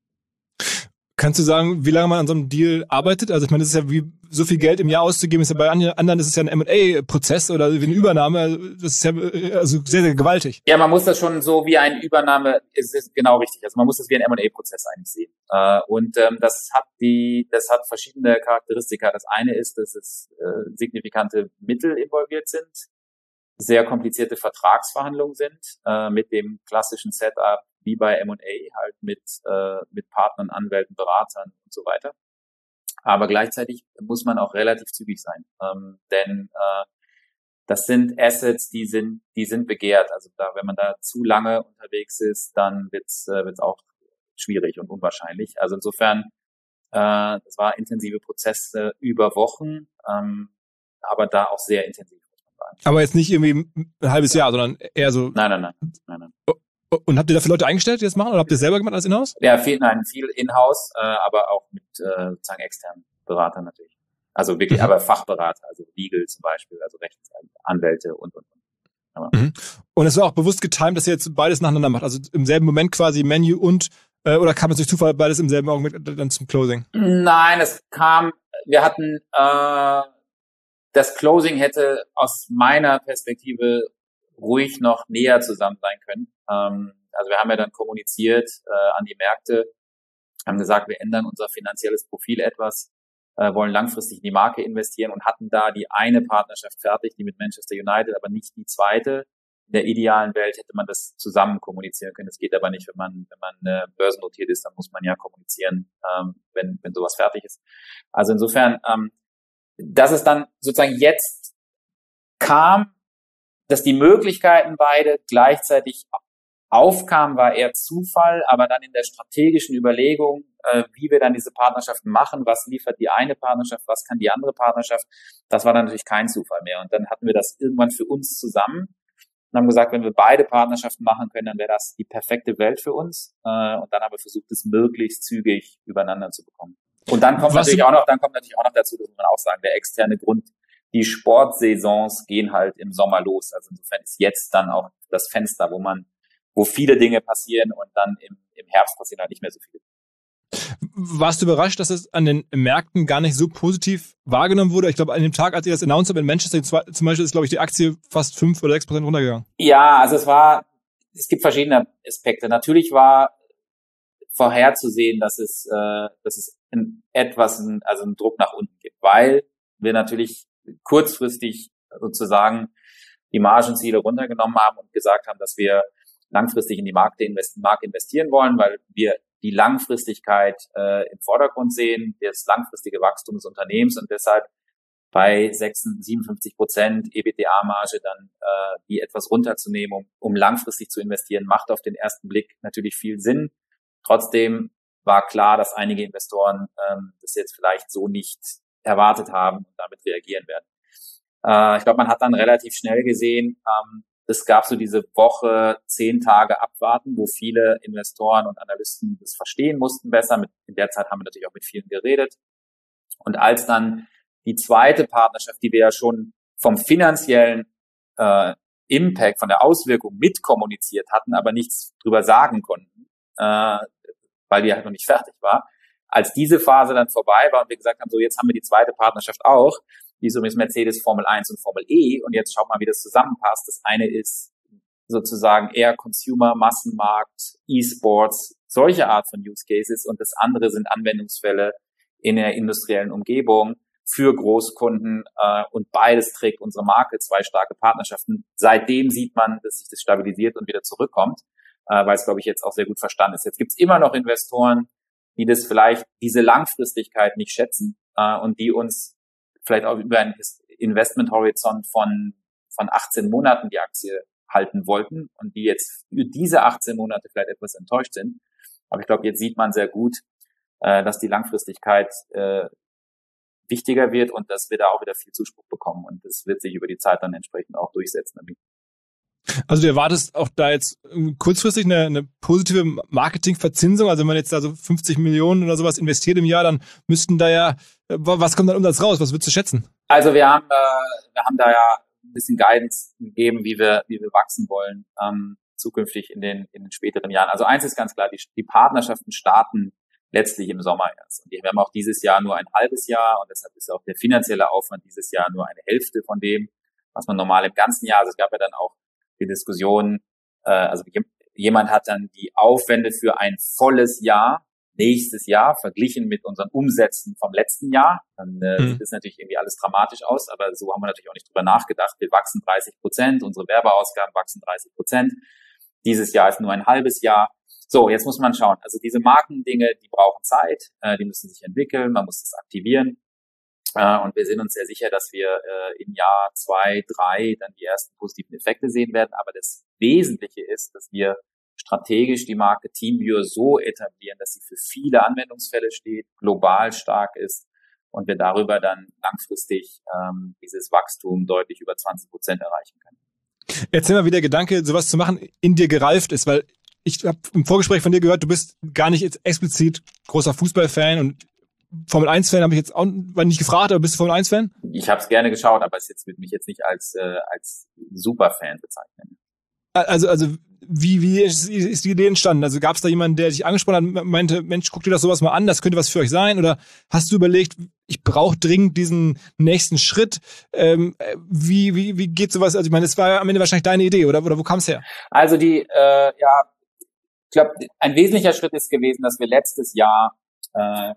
Kannst du sagen, wie lange man an so einem Deal arbeitet? Also ich meine, das ist ja wie so viel Geld im Jahr auszugeben, ist ja bei anderen ist es ja ein M und A-Prozess oder wie eine Übernahme. Das ist ja also sehr, sehr gewaltig. Ja, man muss das schon so wie eine Übernahme, es ist genau richtig. Also man muss das wie ein M und A-Prozess eigentlich sehen. Und ähm, das hat die, das hat verschiedene Charakteristika. Das eine ist, dass es äh, signifikante Mittel involviert sind, sehr komplizierte Vertragsverhandlungen sind äh, mit dem klassischen Setup wie bei M und A, halt mit äh, mit Partnern, Anwälten, Beratern und so weiter. Aber gleichzeitig muss man auch relativ zügig sein, ähm, denn äh, das sind Assets, die sind die sind begehrt. Also da, wenn man da zu lange unterwegs ist, dann wird's äh, wird's auch schwierig und unwahrscheinlich. Also insofern, äh, das war intensive Prozesse über Wochen, ähm, aber da auch sehr intensiv. Aber jetzt nicht irgendwie ein halbes Jahr, sondern eher so. Nein, nein, nein, nein, nein. Und habt ihr dafür Leute eingestellt, die das machen, oder habt ihr selber gemacht als Inhouse? Ja, viel, nein, viel Inhouse, äh, aber auch mit äh, sozusagen externen Beratern natürlich. Also wirklich, mhm. aber Fachberater, also Legal zum Beispiel, also Rechtsanwälte und und und. Mhm. Und es war auch bewusst getimt, dass ihr jetzt beides nacheinander macht, also im selben Moment quasi Menu und äh, oder kam es durch Zufall beides im selben Augenblick dann zum Closing? Nein, es kam, wir hatten äh, das Closing hätte aus meiner Perspektive ruhig noch näher zusammen sein können. Ähm, also wir haben ja dann kommuniziert äh, an die Märkte, haben gesagt, wir ändern unser finanzielles Profil etwas. äh, wollen langfristig in die Marke investieren und hatten da die eine Partnerschaft fertig, die mit Manchester United, aber nicht die zweite. In der idealen Welt hätte man das zusammen kommunizieren können. Das geht aber nicht, wenn man wenn man äh, börsennotiert ist, dann muss man ja kommunizieren, ähm, wenn wenn sowas fertig ist. Also insofern, ähm, dass es dann sozusagen jetzt kam, dass die Möglichkeiten beide gleichzeitig aufkamen, war eher Zufall, aber dann in der strategischen Überlegung, äh, wie wir dann diese Partnerschaften machen, was liefert die eine Partnerschaft, was kann die andere Partnerschaft, das war dann natürlich kein Zufall mehr. Und dann hatten wir das irgendwann für uns zusammen und haben gesagt, wenn wir beide Partnerschaften machen können, dann wäre das die perfekte Welt für uns. Äh, und dann haben wir versucht, es möglichst zügig übereinander zu bekommen. Und dann kommt Was natürlich auch noch, dann kommt natürlich auch noch dazu, das muss man auch sagen, der externe Grund, die Sportsaisons gehen halt im Sommer los. Also insofern ist jetzt dann auch das Fenster, wo man, wo viele Dinge passieren und dann im, im Herbst passieren halt nicht mehr so viele. Warst du überrascht, dass es an den Märkten gar nicht so positiv wahrgenommen wurde? Ich glaube, an dem Tag, als ihr das announced habt in Manchester zum Beispiel, ist, glaube ich, die Aktie fast fünf oder sechs Prozent runtergegangen. Ja, also es war, es gibt verschiedene Aspekte. Natürlich war vorherzusehen, dass es, äh, dass es in etwas, ein, also einen Druck nach unten gibt, weil wir natürlich kurzfristig sozusagen die Margenziele runtergenommen haben und gesagt haben, dass wir langfristig in die Marke investieren wollen, weil wir die Langfristigkeit äh, im Vordergrund sehen, das langfristige Wachstum des Unternehmens und deshalb bei siebenundfünfzig Prozent EBITDA-Marge dann äh, die etwas runterzunehmen, um, um langfristig zu investieren, macht auf den ersten Blick natürlich viel Sinn. Trotzdem war klar, dass einige Investoren ähm, das jetzt vielleicht so nicht erwartet haben und damit reagieren werden. Äh, ich glaube, man hat dann relativ schnell gesehen, ähm, es gab so diese Woche, zehn Tage abwarten, wo viele Investoren und Analysten das verstehen mussten besser. Mit, in der Zeit haben wir natürlich auch mit vielen geredet. Und als dann die zweite Partnerschaft, die wir ja schon vom finanziellen äh, Impact, von der Auswirkung mitkommuniziert hatten, aber nichts drüber sagen konnten, äh, weil die halt noch nicht fertig war, als diese Phase dann vorbei war und wir gesagt haben, so jetzt haben wir die zweite Partnerschaft auch, die ist übrigens Mercedes Formel eins und Formel E und jetzt schaut mal, wie das zusammenpasst. Das eine ist sozusagen eher Consumer, Massenmarkt, E-Sports, solche Art von Use Cases und das andere sind Anwendungsfälle in der industriellen Umgebung für Großkunden äh, und beides trägt unsere Marke, zwei starke Partnerschaften. Seitdem sieht man, dass sich das stabilisiert und wieder zurückkommt, äh, weil es, glaube ich, jetzt auch sehr gut verstanden ist. Jetzt gibt es immer noch Investoren, die das vielleicht, diese Langfristigkeit nicht schätzen äh, und die uns vielleicht auch über einen Investmenthorizont von von achtzehn Monaten die Aktie halten wollten und die jetzt für diese achtzehn Monate vielleicht etwas enttäuscht sind. Aber ich glaube, jetzt sieht man sehr gut, äh, dass die Langfristigkeit äh, wichtiger wird und dass wir da auch wieder viel Zuspruch bekommen. Und das wird sich über die Zeit dann entsprechend auch durchsetzen. Also du erwartest auch da jetzt kurzfristig eine, eine positive Marketingverzinsung? Also wenn man jetzt da so fünfzig Millionen oder sowas investiert im Jahr, dann müssten da ja, was kommt dann Umsatz raus? Was würdest du schätzen? Also wir haben, äh, wir haben da ja ein bisschen Guidance gegeben, wie wir, wie wir wachsen wollen, ähm, zukünftig in den, in den späteren Jahren. Also eins ist ganz klar, die, die Partnerschaften starten letztlich im Sommer erst. Und wir haben auch dieses Jahr nur ein halbes Jahr und deshalb ist auch der finanzielle Aufwand dieses Jahr nur eine Hälfte von dem, was man normal im ganzen Jahr, also es gab ja dann auch die Diskussion, äh, also jemand hat dann die Aufwände für ein volles Jahr, nächstes Jahr, verglichen mit unseren Umsätzen vom letzten Jahr. Dann äh, mhm. sieht das natürlich irgendwie alles dramatisch aus, aber so haben wir natürlich auch nicht drüber nachgedacht. Wir wachsen dreißig Prozent, unsere Werbeausgaben wachsen dreißig Prozent. Dieses Jahr ist nur ein halbes Jahr. So, jetzt muss man schauen. Also diese Markendinge, die brauchen Zeit, äh, die müssen sich entwickeln, man muss das aktivieren. Uh, und wir sind uns sehr sicher, dass wir uh, im Jahr zwei, drei dann die ersten positiven Effekte sehen werden. Aber das Wesentliche ist, dass wir strategisch die Marke TeamViewer so etablieren, dass sie für viele Anwendungsfälle steht, global stark ist und wir darüber dann langfristig ähm, dieses Wachstum deutlich über zwanzig Prozent erreichen können. Erzähl mal, wie der Gedanke, sowas zu machen, in dir gereift ist, weil ich habe im Vorgespräch von dir gehört, du bist gar nicht jetzt explizit großer Fußballfan und Formel eins Fan habe ich jetzt auch nicht gefragt, aber bist du Formel eins Fan? Ich habe es gerne geschaut, aber es jetzt würde mich jetzt nicht als äh, als Superfan bezeichnen. Also also wie wie ist, ist die Idee entstanden? Also gab es da jemanden, der dich angesprochen hat, meinte, Mensch, guck dir das sowas mal an, das könnte was für euch sein? Oder hast du überlegt, ich brauche dringend diesen nächsten Schritt? Ähm, wie wie wie geht sowas? Also ich meine, es war ja am Ende wahrscheinlich deine Idee, oder oder wo kam es her? Also die äh, ja, ich glaube, ein wesentlicher Schritt ist gewesen, dass wir letztes Jahr äh,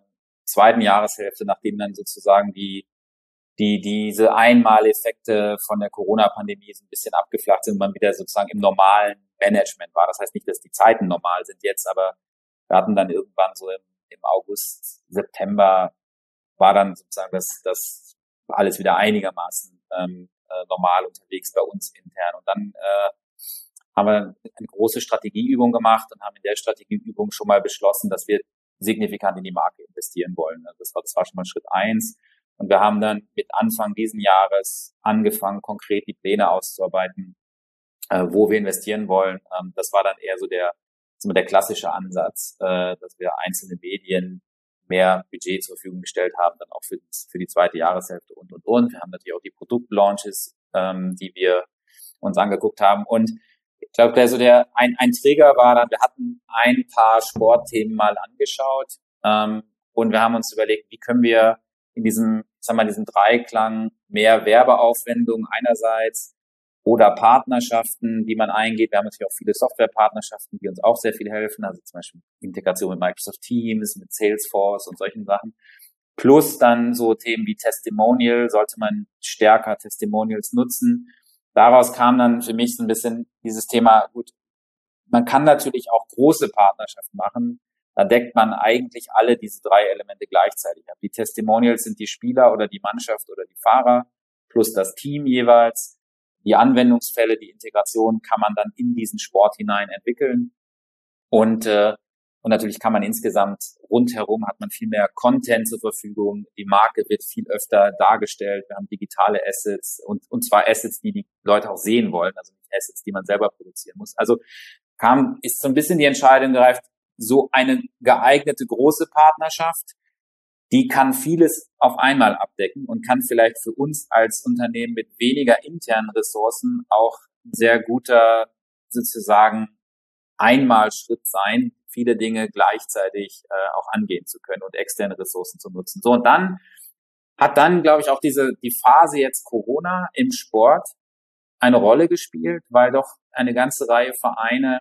zweiten Jahreshälfte, nachdem dann sozusagen die die diese Einmaleffekte von der Corona-Pandemie so ein bisschen abgeflacht sind und man wieder sozusagen im normalen Management war. Das heißt nicht, dass die Zeiten normal sind jetzt, aber wir hatten dann irgendwann so im, im August, September war dann sozusagen das, das alles wieder einigermaßen ähm, äh, normal unterwegs bei uns intern. Und dann äh, haben wir eine große Strategieübung gemacht und haben in der Strategieübung schon mal beschlossen, dass wir signifikant in die Marke investieren wollen. Das war, das war schon mal Schritt eins. Und wir haben dann mit Anfang diesen Jahres angefangen, konkret die Pläne auszuarbeiten, äh, wo wir investieren wollen. Ähm, das war dann eher so der, so der klassische Ansatz, äh, dass wir einzelne Medien mehr Budget zur Verfügung gestellt haben, dann auch für, für die zweite Jahreshälfte und, und, und. Wir haben natürlich auch die Produktlaunches, ähm, die wir uns angeguckt haben. Und ich glaube, der, so der, ein, ein Trigger war dann, wir hatten ein paar Sportthemen mal angeschaut, ähm, und wir haben uns überlegt, wie können wir in diesem, sagen wir mal, diesem Dreiklang mehr Werbeaufwendungen einerseits oder Partnerschaften, die man eingeht. Wir haben natürlich auch viele Softwarepartnerschaften, die uns auch sehr viel helfen, also zum Beispiel Integration mit Microsoft Teams, mit Salesforce und solchen Sachen. Plus dann so Themen wie Testimonial, sollte man stärker Testimonials nutzen. Daraus kam dann für mich so ein bisschen dieses Thema, gut, man kann natürlich auch große Partnerschaften machen. Da deckt man eigentlich alle diese drei Elemente gleichzeitig ab. Die Testimonials sind die Spieler oder die Mannschaft oder die Fahrer plus das Team jeweils. Die Anwendungsfälle, die Integration kann man dann in diesen Sport hinein entwickeln. Und, äh, und natürlich kann man insgesamt rundherum hat man viel mehr Content zur Verfügung. Die Marke wird viel öfter dargestellt. Wir haben digitale Assets und, und zwar Assets, die die Leute auch sehen wollen, also nicht Assets, die man selber produzieren muss. Also kam, ist so ein bisschen die Entscheidung gereift, so eine geeignete große Partnerschaft, die kann vieles auf einmal abdecken und kann vielleicht für uns als Unternehmen mit weniger internen Ressourcen auch ein sehr guter sozusagen Einmalschritt sein, viele Dinge gleichzeitig äh, auch angehen zu können und externe Ressourcen zu nutzen. So, und dann hat dann, glaube ich, auch diese die Phase jetzt Corona im Sport eine Rolle gespielt, weil doch eine ganze Reihe Vereine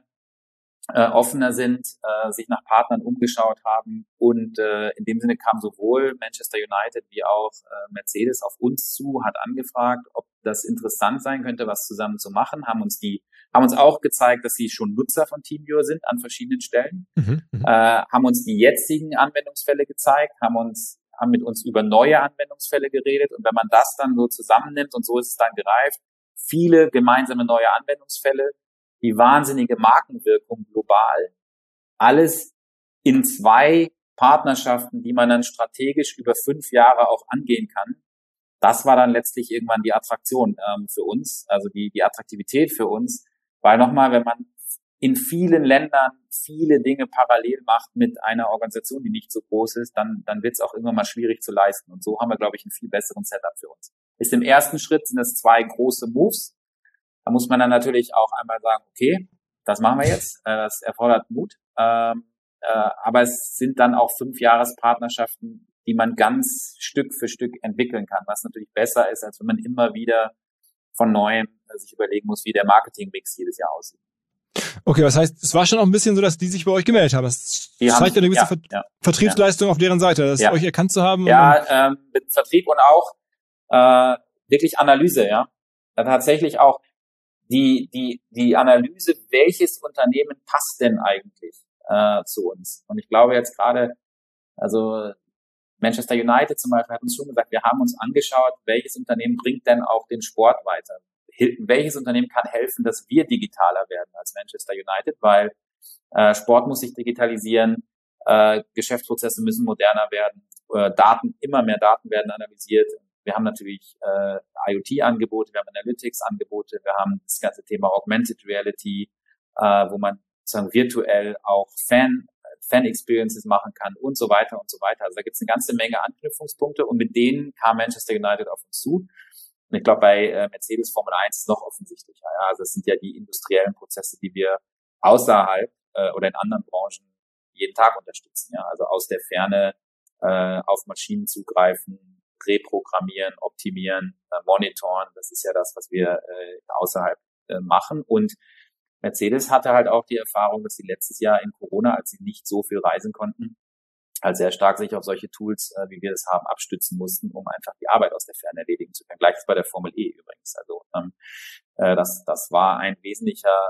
Äh, offener sind, äh, sich nach Partnern umgeschaut haben und äh, in dem Sinne kam sowohl Manchester United wie auch äh, Mercedes auf uns zu, hat angefragt, ob das interessant sein könnte, was zusammen zu machen, haben uns die, haben uns auch gezeigt, dass sie schon Nutzer von TeamViewer sind an verschiedenen Stellen, mhm, äh, haben uns die jetzigen Anwendungsfälle gezeigt, haben uns, haben mit uns über neue Anwendungsfälle geredet und wenn man das dann so zusammennimmt und so ist es dann gereift, viele gemeinsame neue Anwendungsfälle, die wahnsinnige Markenwirkung global, alles in zwei Partnerschaften, die man dann strategisch über fünf Jahre auch angehen kann. Das war dann letztlich irgendwann die Attraktion ähm, für uns, also die die Attraktivität für uns, weil nochmal, wenn man in vielen Ländern viele Dinge parallel macht mit einer Organisation, die nicht so groß ist, dann dann wird es auch irgendwann mal schwierig zu leisten. Und so haben wir, glaube ich, einen viel besseren Setup für uns. Ist im ersten Schritt sind es zwei große Moves. Da muss man dann natürlich auch einmal sagen, okay, das machen wir jetzt, äh, das erfordert Mut, ähm, äh, aber es sind dann auch fünf Jahrespartnerschaften, die man ganz Stück für Stück entwickeln kann, was natürlich besser ist, als wenn man immer wieder von Neuem äh, sich überlegen muss, wie der Marketingmix jedes Jahr aussieht. Okay, was heißt, es war schon auch ein bisschen so, dass die sich bei euch gemeldet haben. Das die zeigt ja eine gewisse ja, Ver- ja, Vertriebsleistung ja. auf deren Seite, das ja. euch erkannt zu haben. Ja, ähm, mit Vertrieb und auch äh, wirklich Analyse, ja. Da tatsächlich auch die die die Analyse, welches Unternehmen passt denn eigentlich äh, zu uns. Und ich glaube jetzt gerade, also Manchester United zum Beispiel hat uns schon gesagt, wir haben uns angeschaut, welches Unternehmen bringt denn auch den Sport weiter. Welches Unternehmen kann helfen, dass wir digitaler werden als Manchester United, weil äh, Sport muss sich digitalisieren, äh, Geschäftsprozesse müssen moderner werden, äh, Daten, immer mehr Daten werden analysiert. Wir haben natürlich äh, IoT-Angebote, wir haben Analytics-Angebote, wir haben das ganze Thema Augmented Reality, äh, wo man sozusagen virtuell auch Fan, Fan-Experiences machen kann und so weiter und so weiter. Also da gibt es eine ganze Menge Anknüpfungspunkte und mit denen kam Manchester United auf uns zu. Und ich glaube, bei äh, Mercedes Formel eins ist es noch offensichtlicher. Ja? Also es sind ja die industriellen Prozesse, die wir außerhalb äh, oder in anderen Branchen jeden Tag unterstützen. Ja? Also aus der Ferne äh, auf Maschinen zugreifen, reprogrammieren, optimieren, äh, monitoren. Das ist ja das, was wir äh, außerhalb äh, machen. Und Mercedes hatte halt auch die Erfahrung, dass sie letztes Jahr in Corona, als sie nicht so viel reisen konnten, halt sehr stark sich auf solche Tools, äh, wie wir das haben, abstützen mussten, um einfach die Arbeit aus der Ferne erledigen zu können. Gleiches bei der Formel E übrigens. Also ähm, äh, das, das war ein wesentlicher,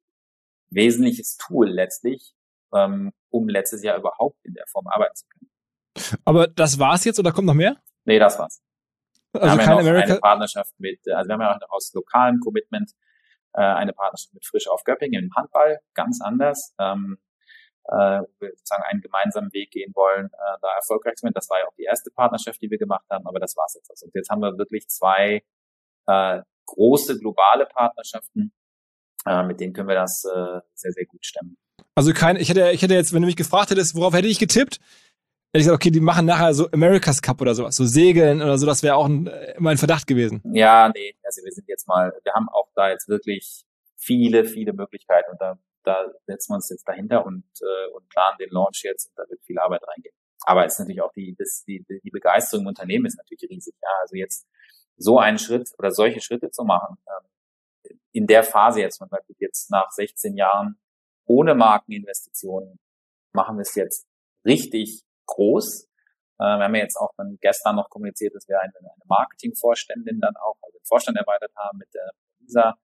wesentliches Tool letztlich, ähm, um letztes Jahr überhaupt in der Form arbeiten zu können. Aber das war's jetzt oder kommt noch mehr? Nee, das war's. Wir Also haben ja kein noch America. eine Partnerschaft mit, also wir haben ja auch aus lokalem Commitment äh, eine Partnerschaft mit Frisch auf Göppingen im Handball, ganz anders. Ähm, äh, wir sozusagen einen gemeinsamen Weg gehen wollen, äh, da erfolgreich zu werden. Das war ja auch die erste Partnerschaft, die wir gemacht haben, aber das war's jetzt. Also und jetzt haben wir wirklich zwei äh, große globale Partnerschaften, äh, mit denen können wir das äh, sehr, sehr gut stemmen. Also kein, ich hätte, ich hätte jetzt, wenn du mich gefragt hättest, worauf hätte ich getippt, hätte ich gesagt, okay, die machen nachher so America's Cup oder sowas, so Segeln oder so, das wäre auch ein, immer ein Verdacht gewesen. Ja, nee, also wir sind jetzt mal, wir haben auch da jetzt wirklich viele, viele Möglichkeiten und da, da setzen wir uns jetzt dahinter und, äh, und planen den Launch jetzt und da wird viel Arbeit reingehen. Aber es ist natürlich auch die, das, die, die Begeisterung im Unternehmen ist natürlich riesig. Ja, also jetzt so einen Schritt oder solche Schritte zu machen, ähm, in der Phase jetzt, man sagt, jetzt nach sechzehn Jahren ohne Markeninvestitionen machen wir es jetzt richtig groß. Äh, wir haben ja jetzt auch dann gestern noch kommuniziert, dass wir eine, eine Marketingvorständin dann auch, also den Vorstand erweitert haben mit der Lisa,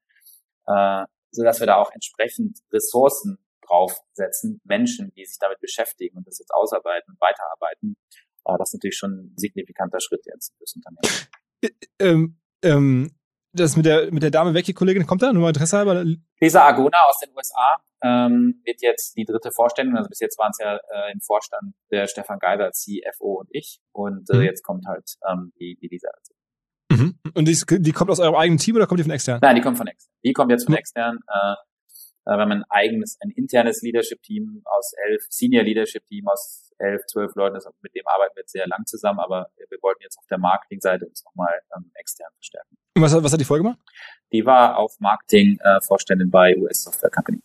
äh, so dass wir da auch entsprechend Ressourcen draufsetzen, Menschen, die sich damit beschäftigen und das jetzt ausarbeiten und weiterarbeiten. Äh, das ist natürlich schon ein signifikanter Schritt jetzt fürs Unternehmen. Ä- ähm, ähm, das mit der mit der Dame weg, die Kollegin, kommt da? Nur mal Interesse halber. Lisa Agona aus den U S A ähm, wird jetzt die dritte Vorständin. Also bis jetzt waren es ja äh, im Vorstand der Stefan Geiser als C F O und ich. Und äh, Mhm. jetzt kommt halt ähm, die, die Lisa dazu. Mhm. Und die, die kommt aus eurem eigenen Team oder kommt die von extern? Nein, die kommt von extern. Die kommt jetzt von Mhm. extern. Äh, äh, wir haben ein eigenes, ein internes Leadership-Team aus elf, Senior Leadership-Team aus elf, zwölf Leuten. Das, mit dem arbeiten wir jetzt sehr lang zusammen, aber wir wollten jetzt auf der Marketingseite uns nochmal ähm, extern verstärken. Und was, hat- was hat die Folge gemacht? Die war auf Marketing äh, Vorständin bei U S Software Company.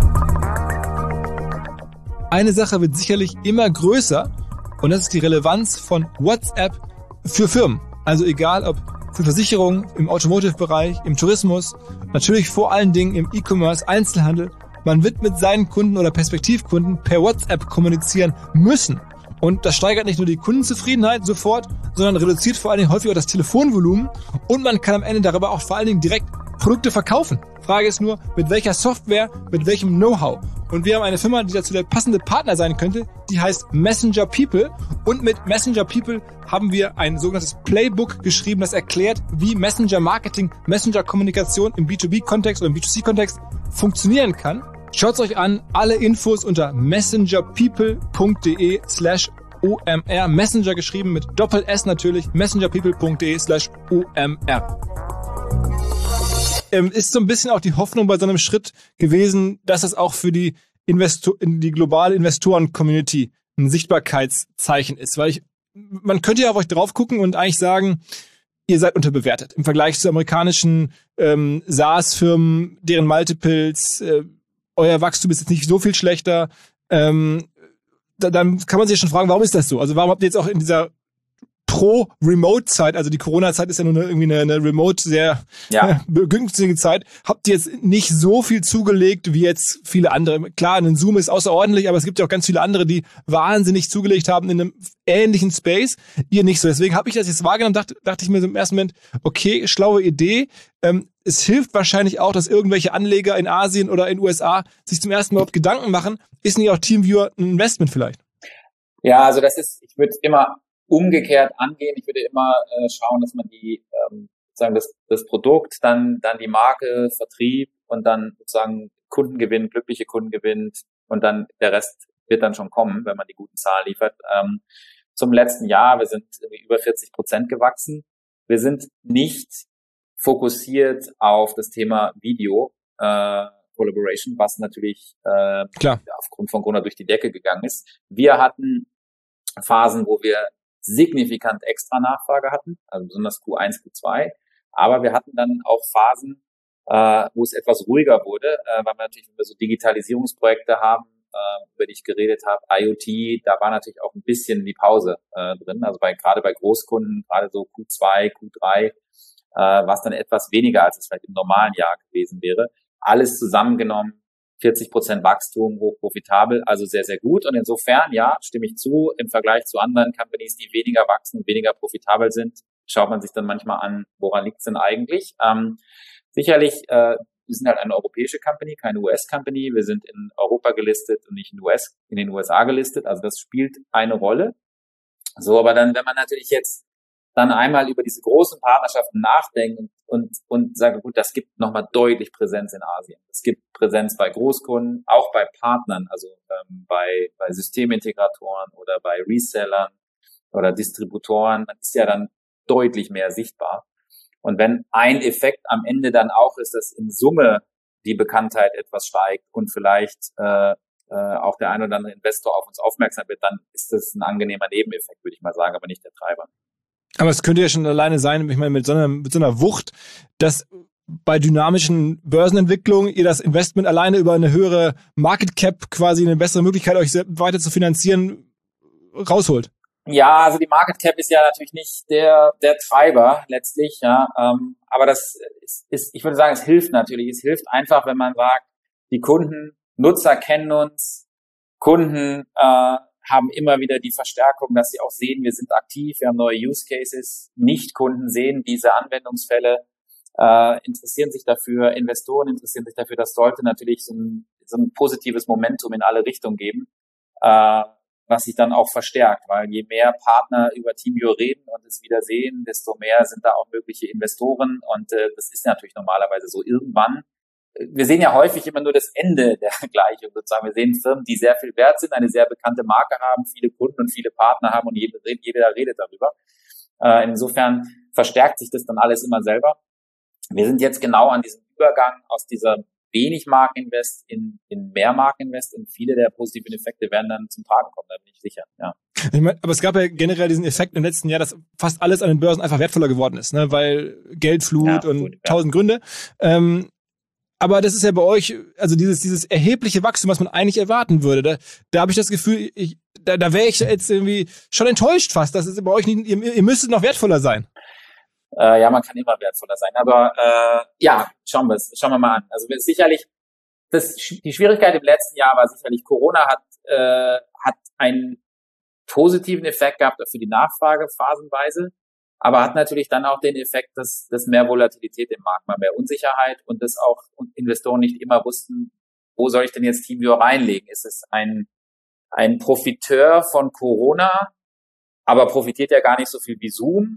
Eine Sache wird sicherlich immer größer und das ist die Relevanz von WhatsApp für Firmen. Also egal ob für Versicherungen, im Automotive-Bereich, im Tourismus, natürlich vor allen Dingen im E-Commerce, Einzelhandel. Man wird mit seinen Kunden oder Perspektivkunden per WhatsApp kommunizieren müssen. Und das steigert nicht nur die Kundenzufriedenheit sofort, sondern reduziert vor allen Dingen häufig auch das Telefonvolumen und man kann am Ende darüber auch vor allen Dingen direkt Produkte verkaufen. Frage ist nur, mit welcher Software, mit welchem Know-how. Und wir haben eine Firma, die dazu der passende Partner sein könnte, die heißt Messenger People. Und mit Messenger People haben wir ein sogenanntes Playbook geschrieben, das erklärt, wie Messenger Marketing, Messenger Kommunikation im B zwei B-Kontext oder im B zwei C-Kontext funktionieren kann. Schaut's euch an, alle Infos unter messengerpeople.de slash OMR. Messenger geschrieben mit Doppel-S natürlich, messengerpeople.de slash OMR. Ähm, ist so ein bisschen auch die Hoffnung bei so einem Schritt gewesen, dass es auch für die Investor, die globale Investoren-Community ein Sichtbarkeitszeichen ist, weil ich, man könnte ja auf euch drauf gucken und eigentlich sagen, ihr seid unterbewertet im Vergleich zu amerikanischen ähm, SaaS-Firmen, deren Multiples, äh, euer Wachstum ist jetzt nicht so viel schlechter. Ähm, da, dann kann man sich schon fragen, warum ist das so? Also warum habt ihr jetzt auch in dieser Pro-Remote-Zeit, also die Corona-Zeit ist ja nur eine, irgendwie eine, eine Remote, sehr Ja. günstige Zeit, habt ihr jetzt nicht so viel zugelegt wie jetzt viele andere. Klar, ein Zoom ist außerordentlich, aber es gibt ja auch ganz viele andere, die wahnsinnig zugelegt haben in einem ähnlichen Space. Ihr nicht so. Deswegen habe ich das jetzt wahrgenommen, dachte, dachte ich mir so im ersten Moment, okay, schlaue Idee. Ähm, es hilft wahrscheinlich auch, dass irgendwelche Anleger in Asien oder in den U S A sich zum ersten Mal überhaupt Gedanken machen. Ist nicht auch TeamViewer ein Investment vielleicht? Ja, also das ist, ich würde immer umgekehrt angehen. Ich würde immer äh, schauen, dass man die, ähm, sozusagen das, das Produkt, dann, dann die Marke, Vertrieb und dann sozusagen Kunden gewinnt, glückliche Kunden gewinnt und dann der Rest wird dann schon kommen, wenn man die guten Zahlen liefert. Ähm, zum letzten Jahr, wir sind irgendwie über vierzig Prozent gewachsen. Wir sind nicht fokussiert auf das Thema Video äh, Collaboration, was natürlich äh, Klar. aufgrund von Corona durch die Decke gegangen ist. Wir hatten Phasen, wo wir signifikant extra Nachfrage hatten, also besonders Q eins, Q zwei. Aber wir hatten dann auch Phasen, äh, wo es etwas ruhiger wurde, äh, weil wir natürlich, wenn wir so Digitalisierungsprojekte haben, äh, über die ich geredet habe, IoT, da war natürlich auch ein bisschen die Pause äh, drin. Also bei gerade bei Großkunden, gerade so Q zwei, Q drei, äh, war es dann etwas weniger, als es vielleicht im normalen Jahr gewesen wäre. Alles zusammengenommen vierzig Prozent Wachstum, hochprofitabel, also sehr, sehr gut. Und insofern, ja, stimme ich zu, im Vergleich zu anderen Companies, die weniger wachsen und weniger profitabel sind, schaut man sich dann manchmal an, woran liegt es denn eigentlich? Ähm, sicherlich, äh, wir sind halt eine europäische Company, keine U S-Company. Wir sind in Europa gelistet und nicht in, U S, in den U S A gelistet. Also das spielt eine Rolle. So, aber dann, wenn man natürlich jetzt dann einmal über diese großen Partnerschaften nachdenkt und, und, und sage, gut, das gibt nochmal deutlich Präsenz in Asien. Es gibt Präsenz bei Großkunden, auch bei Partnern, also ähm, bei, bei Systemintegratoren oder bei Resellern oder Distributoren. Man ist ja dann deutlich mehr sichtbar. Und wenn ein Effekt am Ende dann auch ist, dass in Summe die Bekanntheit etwas steigt und vielleicht äh, äh, auch der ein oder andere Investor auf uns aufmerksam wird, dann ist das ein angenehmer Nebeneffekt, würde ich mal sagen, aber nicht der Treiber. Aber es könnte ja schon alleine sein, ich meine, mit so einer, mit so einer Wucht, dass bei dynamischen Börsenentwicklungen ihr das Investment alleine über eine höhere Market Cap quasi eine bessere Möglichkeit, euch weiter zu finanzieren, rausholt. Ja, also die Market Cap ist ja natürlich nicht der der Treiber letztlich, ja, ähm, aber das ist, ist, ich würde sagen, es hilft natürlich. Es hilft einfach, wenn man sagt, die Kunden, Nutzer kennen uns, Kunden äh, haben immer wieder die Verstärkung, dass sie auch sehen, wir sind aktiv, wir haben neue Use Cases, Nicht-Kunden sehen diese Anwendungsfälle, äh, interessieren sich dafür, Investoren interessieren sich dafür. Das sollte natürlich so ein, so ein positives Momentum in alle Richtungen geben, äh, was sich dann auch verstärkt, weil je mehr Partner über TeamViewer reden und es wieder sehen, desto mehr sind da auch mögliche Investoren und äh, das ist natürlich normalerweise so irgendwann. Wir sehen ja häufig immer nur das Ende der Gleichung sozusagen. Wir sehen Firmen, die sehr viel wert sind, eine sehr bekannte Marke haben, viele Kunden und viele Partner haben und jeder, jeder redet darüber. Äh, insofern verstärkt sich das dann alles immer selber. Wir sind jetzt genau an diesem Übergang aus dieser wenig Markeninvest in, in mehr Markeninvest und viele der positiven Effekte werden dann zum Tragen kommen, da bin ich sicher, ja. Ich meine, aber es gab ja generell diesen Effekt im letzten Jahr, dass fast alles an den Börsen einfach wertvoller geworden ist, ne, weil Geldflut ja, und gut, tausend ja. Gründe. Ähm, aber das ist ja bei euch, also dieses, dieses erhebliche Wachstum, was man eigentlich erwarten würde, da, da habe ich das Gefühl, ich, da, da wäre ich jetzt irgendwie schon enttäuscht fast, dass es bei euch nicht, ihr, ihr müsstet noch wertvoller sein. Äh, ja, man kann immer wertvoller sein, aber äh, ja, schauen wir es, schauen wir mal an. Also sicherlich, das, die Schwierigkeit im letzten Jahr war sicherlich, Corona hat äh, hat einen positiven Effekt gehabt für die Nachfrage phasenweise, aber hat natürlich dann auch den Effekt, dass, dass mehr Volatilität im Markt, mal mehr Unsicherheit und dass auch Investoren nicht immer wussten, wo soll ich denn jetzt TeamViewer reinlegen? Ist es ein ein Profiteur von Corona, aber profitiert ja gar nicht so viel wie Zoom?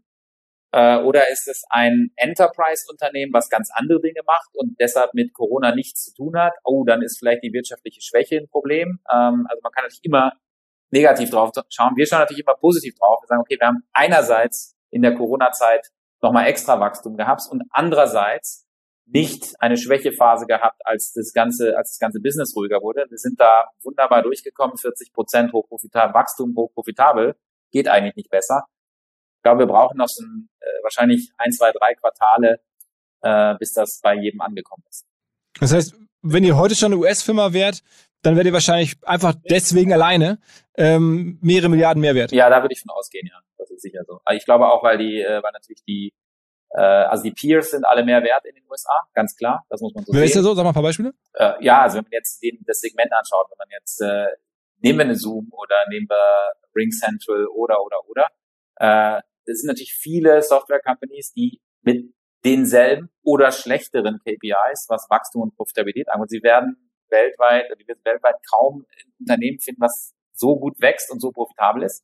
Oder ist es ein Enterprise-Unternehmen, was ganz andere Dinge macht und deshalb mit Corona nichts zu tun hat? Oh, dann ist vielleicht die wirtschaftliche Schwäche ein Problem. Ähm, also man kann natürlich immer negativ drauf schauen. Wir schauen natürlich immer positiv drauf. Wir sagen, okay, wir haben einerseits in der Corona-Zeit nochmal extra Wachstum gehabt und andererseits nicht eine Schwächephase gehabt, als das ganze, als das ganze Business ruhiger wurde. Wir sind da wunderbar durchgekommen. vierzig Prozent hochprofitabel, Wachstum hochprofitabel. Geht eigentlich nicht besser. Ich glaube, wir brauchen noch so ein, äh, wahrscheinlich ein, zwei, drei Quartale, äh, bis das bei jedem angekommen ist. Das heißt, wenn ihr heute schon eine U S-Firma wärt, dann werdet ihr wahrscheinlich einfach deswegen alleine ähm, mehrere Milliarden mehr wert. Ja, da würde ich von ausgehen, ja. Das ist sicher so. Aber ich glaube auch, weil die, äh, weil natürlich die, äh, also die Peers sind alle mehr wert in den U S A, ganz klar. Das muss man so Wer sehen. Wer ist ja so? Sag mal ein paar Beispiele. Äh, ja, also wenn man jetzt den, das Segment anschaut, wenn man jetzt, äh, nehmen wir eine Zoom oder nehmen wir RingCentral oder, oder, oder, äh, das sind natürlich viele Software-Companies, die mit denselben oder schlechteren K P Is, was Wachstum und Profitabilität angeht. Sie werden weltweit, die wird weltweit kaum ein Unternehmen finden, was so gut wächst und so profitabel ist.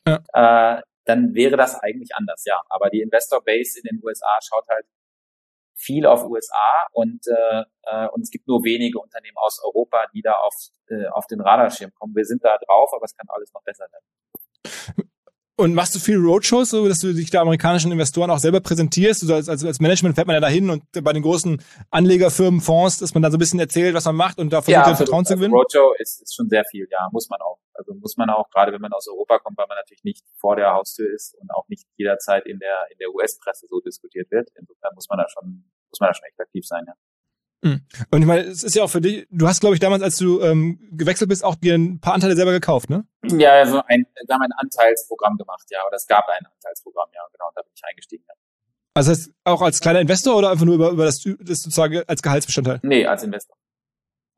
Ja. Äh, dann wäre das eigentlich anders, ja. Aber die Investor Base in den U S A schaut halt viel auf U S A und äh, und es gibt nur wenige Unternehmen aus Europa, die da auf äh, auf den Radarschirm kommen. Wir sind da drauf, aber es kann alles noch besser werden. Und machst du viel Roadshows, so dass du dich der amerikanischen Investoren auch selber präsentierst? Also als, als, als Management fährt man ja dahin und bei den großen Anlegerfirmen, Fonds, dass man da so ein bisschen erzählt, was man macht und da versucht, ja, Vertrauen zu gewinnen? Also Roadshow ist, ist schon sehr viel, ja, muss man auch. Also muss man auch, gerade wenn man aus Europa kommt, weil man natürlich nicht vor der Haustür ist und auch nicht jederzeit in der in der U S-Presse so diskutiert wird. Insofern muss man da schon muss man da schon echt aktiv sein, ja. Und ich meine, es ist ja auch für dich, du hast, glaube ich, damals, als du ähm, gewechselt bist, auch dir ein paar Anteile selber gekauft, ne? Ja, also ein, wir haben ein Anteilsprogramm gemacht, ja, oder es gab ein Anteilsprogramm, ja, genau, und da bin ich eingestiegen, ja. Also das heißt, auch als kleiner Investor oder einfach nur über, über das, das sozusagen als Gehaltsbestandteil? Nee, als Investor.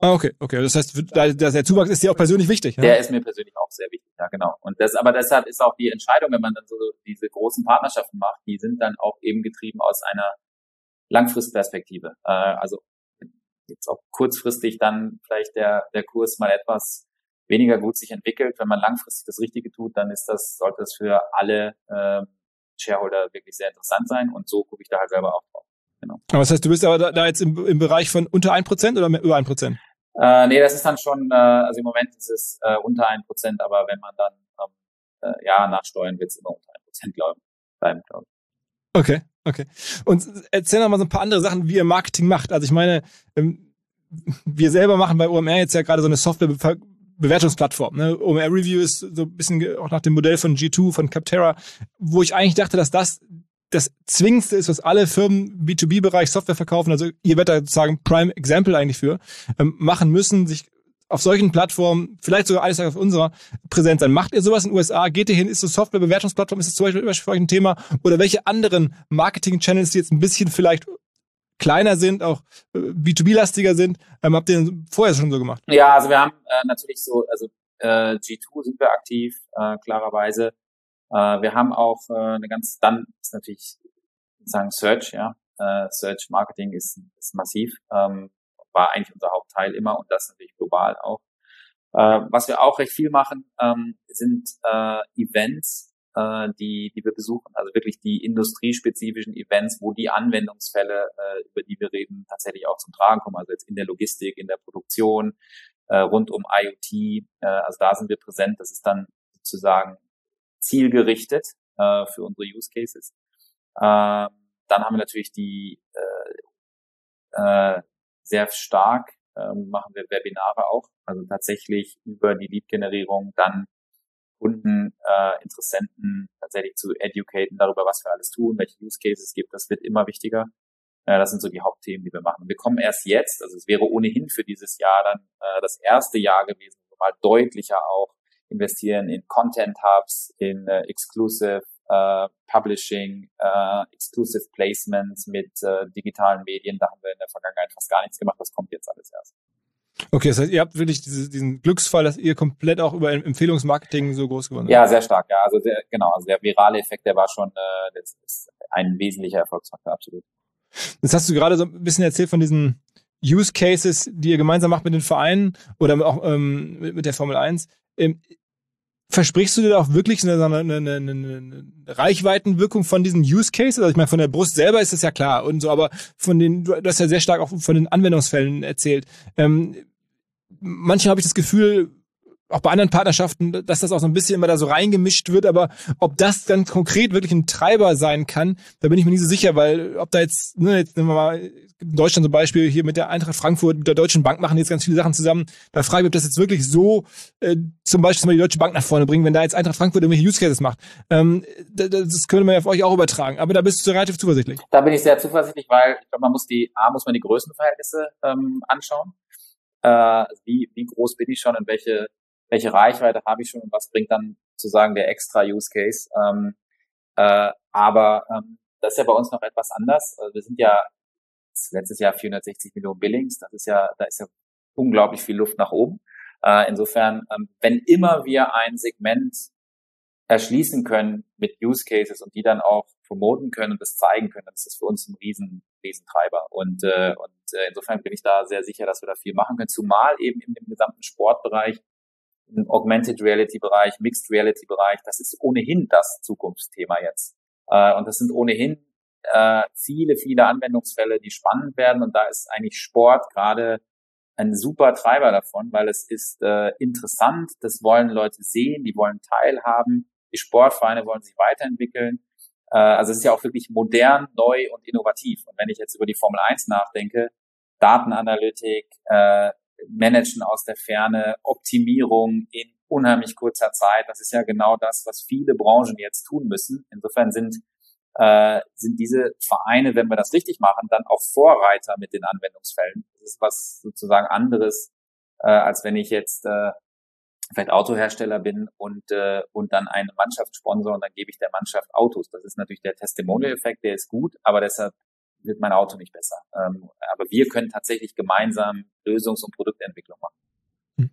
Ah, okay, okay. Das heißt, da, der Zuwachs ist dir auch persönlich wichtig. Der ja? ist mir persönlich auch sehr wichtig, ja, genau. Und das, aber deshalb ist auch die Entscheidung, wenn man dann so diese großen Partnerschaften macht, die sind dann auch eben getrieben aus einer Langfristperspektive. Äh, also jetzt auch kurzfristig dann vielleicht der der Kurs mal etwas weniger gut sich entwickelt. Wenn man langfristig das Richtige tut, dann ist das, sollte das für alle äh, Shareholder wirklich sehr interessant sein. Und so gucke ich da halt selber auch drauf. Genau. Aber das heißt, du bist aber da, da jetzt im, im Bereich von unter ein Prozent oder mehr, über ein Prozent? Äh, nee, das ist dann schon, äh, also im Moment ist es äh, unter ein Prozent, aber wenn man dann ähm, äh, ja nach Steuern wird es immer unter ein Prozent glaube ich, bleiben, glaube ich. Okay, okay. Und erzähl noch mal so ein paar andere Sachen, wie ihr Marketing macht. Also ich meine, ähm, wir selber machen bei O M R jetzt ja gerade so eine Software-Bewertungsplattform. Ne? O M R Review ist so ein bisschen auch nach dem Modell von G zwei, von Capterra, wo ich eigentlich dachte, dass das das Zwingendste ist, was alle Firmen B zwei B-Bereich Software verkaufen, also ihr werdet da sozusagen Prime Example eigentlich für, ähm, machen müssen, sich auf solchen Plattformen, vielleicht sogar alles auf unserer präsent sein. Macht ihr sowas in den U S A? Geht ihr hin? Ist so Software-Bewertungsplattform? Ist es zum Beispiel für euch ein Thema? Oder welche anderen Marketing-Channels, die jetzt ein bisschen vielleicht kleiner sind, auch B zwei B-lastiger sind, ähm, habt ihr vorher schon so gemacht? Ja, also wir haben äh, natürlich so, also äh, G zwei sind wir aktiv, äh, klarerweise. Uh, wir haben auch uh, eine ganz, dann ist natürlich sozusagen Search, ja, uh, Search Marketing ist, ist massiv, um, war eigentlich unser Hauptteil immer und das natürlich global auch. Uh, was wir auch recht viel machen, um, sind uh, Events, uh, die, die wir besuchen, also wirklich die industriespezifischen Events, wo die Anwendungsfälle, uh, über die wir reden, tatsächlich auch zum Tragen kommen, also jetzt in der Logistik, in der Produktion, uh, rund um IoT, uh, also da sind wir präsent, das ist dann sozusagen zielgerichtet äh, für unsere Use Cases. Ähm, dann haben wir natürlich die äh, äh, sehr stark ähm, machen wir Webinare auch, also tatsächlich über die Lead-Generierung dann Kunden, äh, Interessenten tatsächlich zu educaten darüber, was wir alles tun, welche Use Cases es gibt. Das wird immer wichtiger. Äh, das sind so die Hauptthemen, die wir machen. Wir kommen erst jetzt, also es wäre ohnehin für dieses Jahr dann äh, das erste Jahr gewesen, wo wir mal deutlicher auch investieren in Content Hubs, in uh, Exclusive uh, Publishing, uh, Exclusive Placements mit uh, digitalen Medien. Da haben wir in der Vergangenheit fast gar nichts gemacht. Das kommt jetzt alles erst. Okay, das heißt, ihr habt wirklich diese, diesen Glücksfall, dass ihr komplett auch über Empfehlungsmarketing so groß geworden seid. Ja, sehr stark. Ja, also sehr, genau. Also der virale Effekt, der war schon uh, das ist ein wesentlicher Erfolgsfaktor, absolut. Jetzt hast du gerade so ein bisschen erzählt von diesen Use Cases, die ihr gemeinsam macht mit den Vereinen oder auch ähm, mit, mit der Formel eins. Ähm, Versprichst du dir da auch wirklich eine, eine, eine, eine Reichweitenwirkung von diesen Use Cases? Also ich meine, von der Brust selber ist das ja klar und so, aber von den, du hast ja sehr stark auch von den Anwendungsfällen erzählt. Ähm, manchmal habe ich das Gefühl, auch bei anderen Partnerschaften, dass das auch so ein bisschen immer da so reingemischt wird, aber ob das dann konkret wirklich ein Treiber sein kann, da bin ich mir nicht so sicher, weil ob da jetzt, ne, jetzt nehmen wir mal in Deutschland zum Beispiel hier mit der Eintracht Frankfurt, mit der Deutschen Bank machen jetzt ganz viele Sachen zusammen, da frage ich mich, ob das jetzt wirklich so äh, zum Beispiel mal die Deutsche Bank nach vorne bringen, wenn da jetzt Eintracht Frankfurt irgendwelche Use Cases macht. Ähm, das könnte man ja für euch auch übertragen, aber da bist du relativ zuversichtlich. Da bin ich sehr zuversichtlich, weil ich glaube, man muss die, A, muss man die Größenverhältnisse ähm, anschauen. Äh, wie, wie groß bin ich schon und welche welche Reichweite habe ich schon und was bringt dann sozusagen der extra Use Case. Ähm, äh, aber ähm, das ist ja bei uns noch etwas anders. Also wir sind ja letztes Jahr vierhundertsechzig Millionen Billings. Das ist ja, da ist ja unglaublich viel Luft nach oben. Äh, insofern, ähm, wenn immer wir ein Segment erschließen können mit Use Cases und die dann auch promoten können und das zeigen können, dann ist das für uns ein riesen, riesen Treiber. Und, äh, und äh, insofern bin ich da sehr sicher, dass wir da viel machen können. Zumal eben in dem gesamten Sportbereich, im Augmented Reality Bereich, Mixed Reality Bereich, das ist ohnehin das Zukunftsthema jetzt. Äh, und das sind ohnehin äh, viele, viele Anwendungsfälle, die spannend werden. Und da ist eigentlich Sport gerade ein super Treiber davon, weil es ist äh, interessant, das wollen Leute sehen, die wollen teilhaben, die Sportvereine wollen sich weiterentwickeln. Äh, also es ist ja auch wirklich modern, neu und innovativ. Und wenn ich jetzt über die Formel eins nachdenke, Datenanalytik, äh, Managen aus der Ferne, Optimierung in unheimlich kurzer Zeit. Das ist ja genau das, was viele Branchen jetzt tun müssen. Insofern sind äh, sind diese Vereine, wenn wir das richtig machen, dann auch Vorreiter mit den Anwendungsfällen. Das ist was sozusagen anderes, äh, als wenn ich jetzt äh, vielleicht Autohersteller bin und äh, und dann eine Mannschaft sponsor und dann gebe ich der Mannschaft Autos. Das ist natürlich der Testimonial-Effekt, der ist gut, aber deshalb wird mein Auto nicht besser. Ähm, aber wir können tatsächlich gemeinsam Lösungs- und Produktentwicklung machen.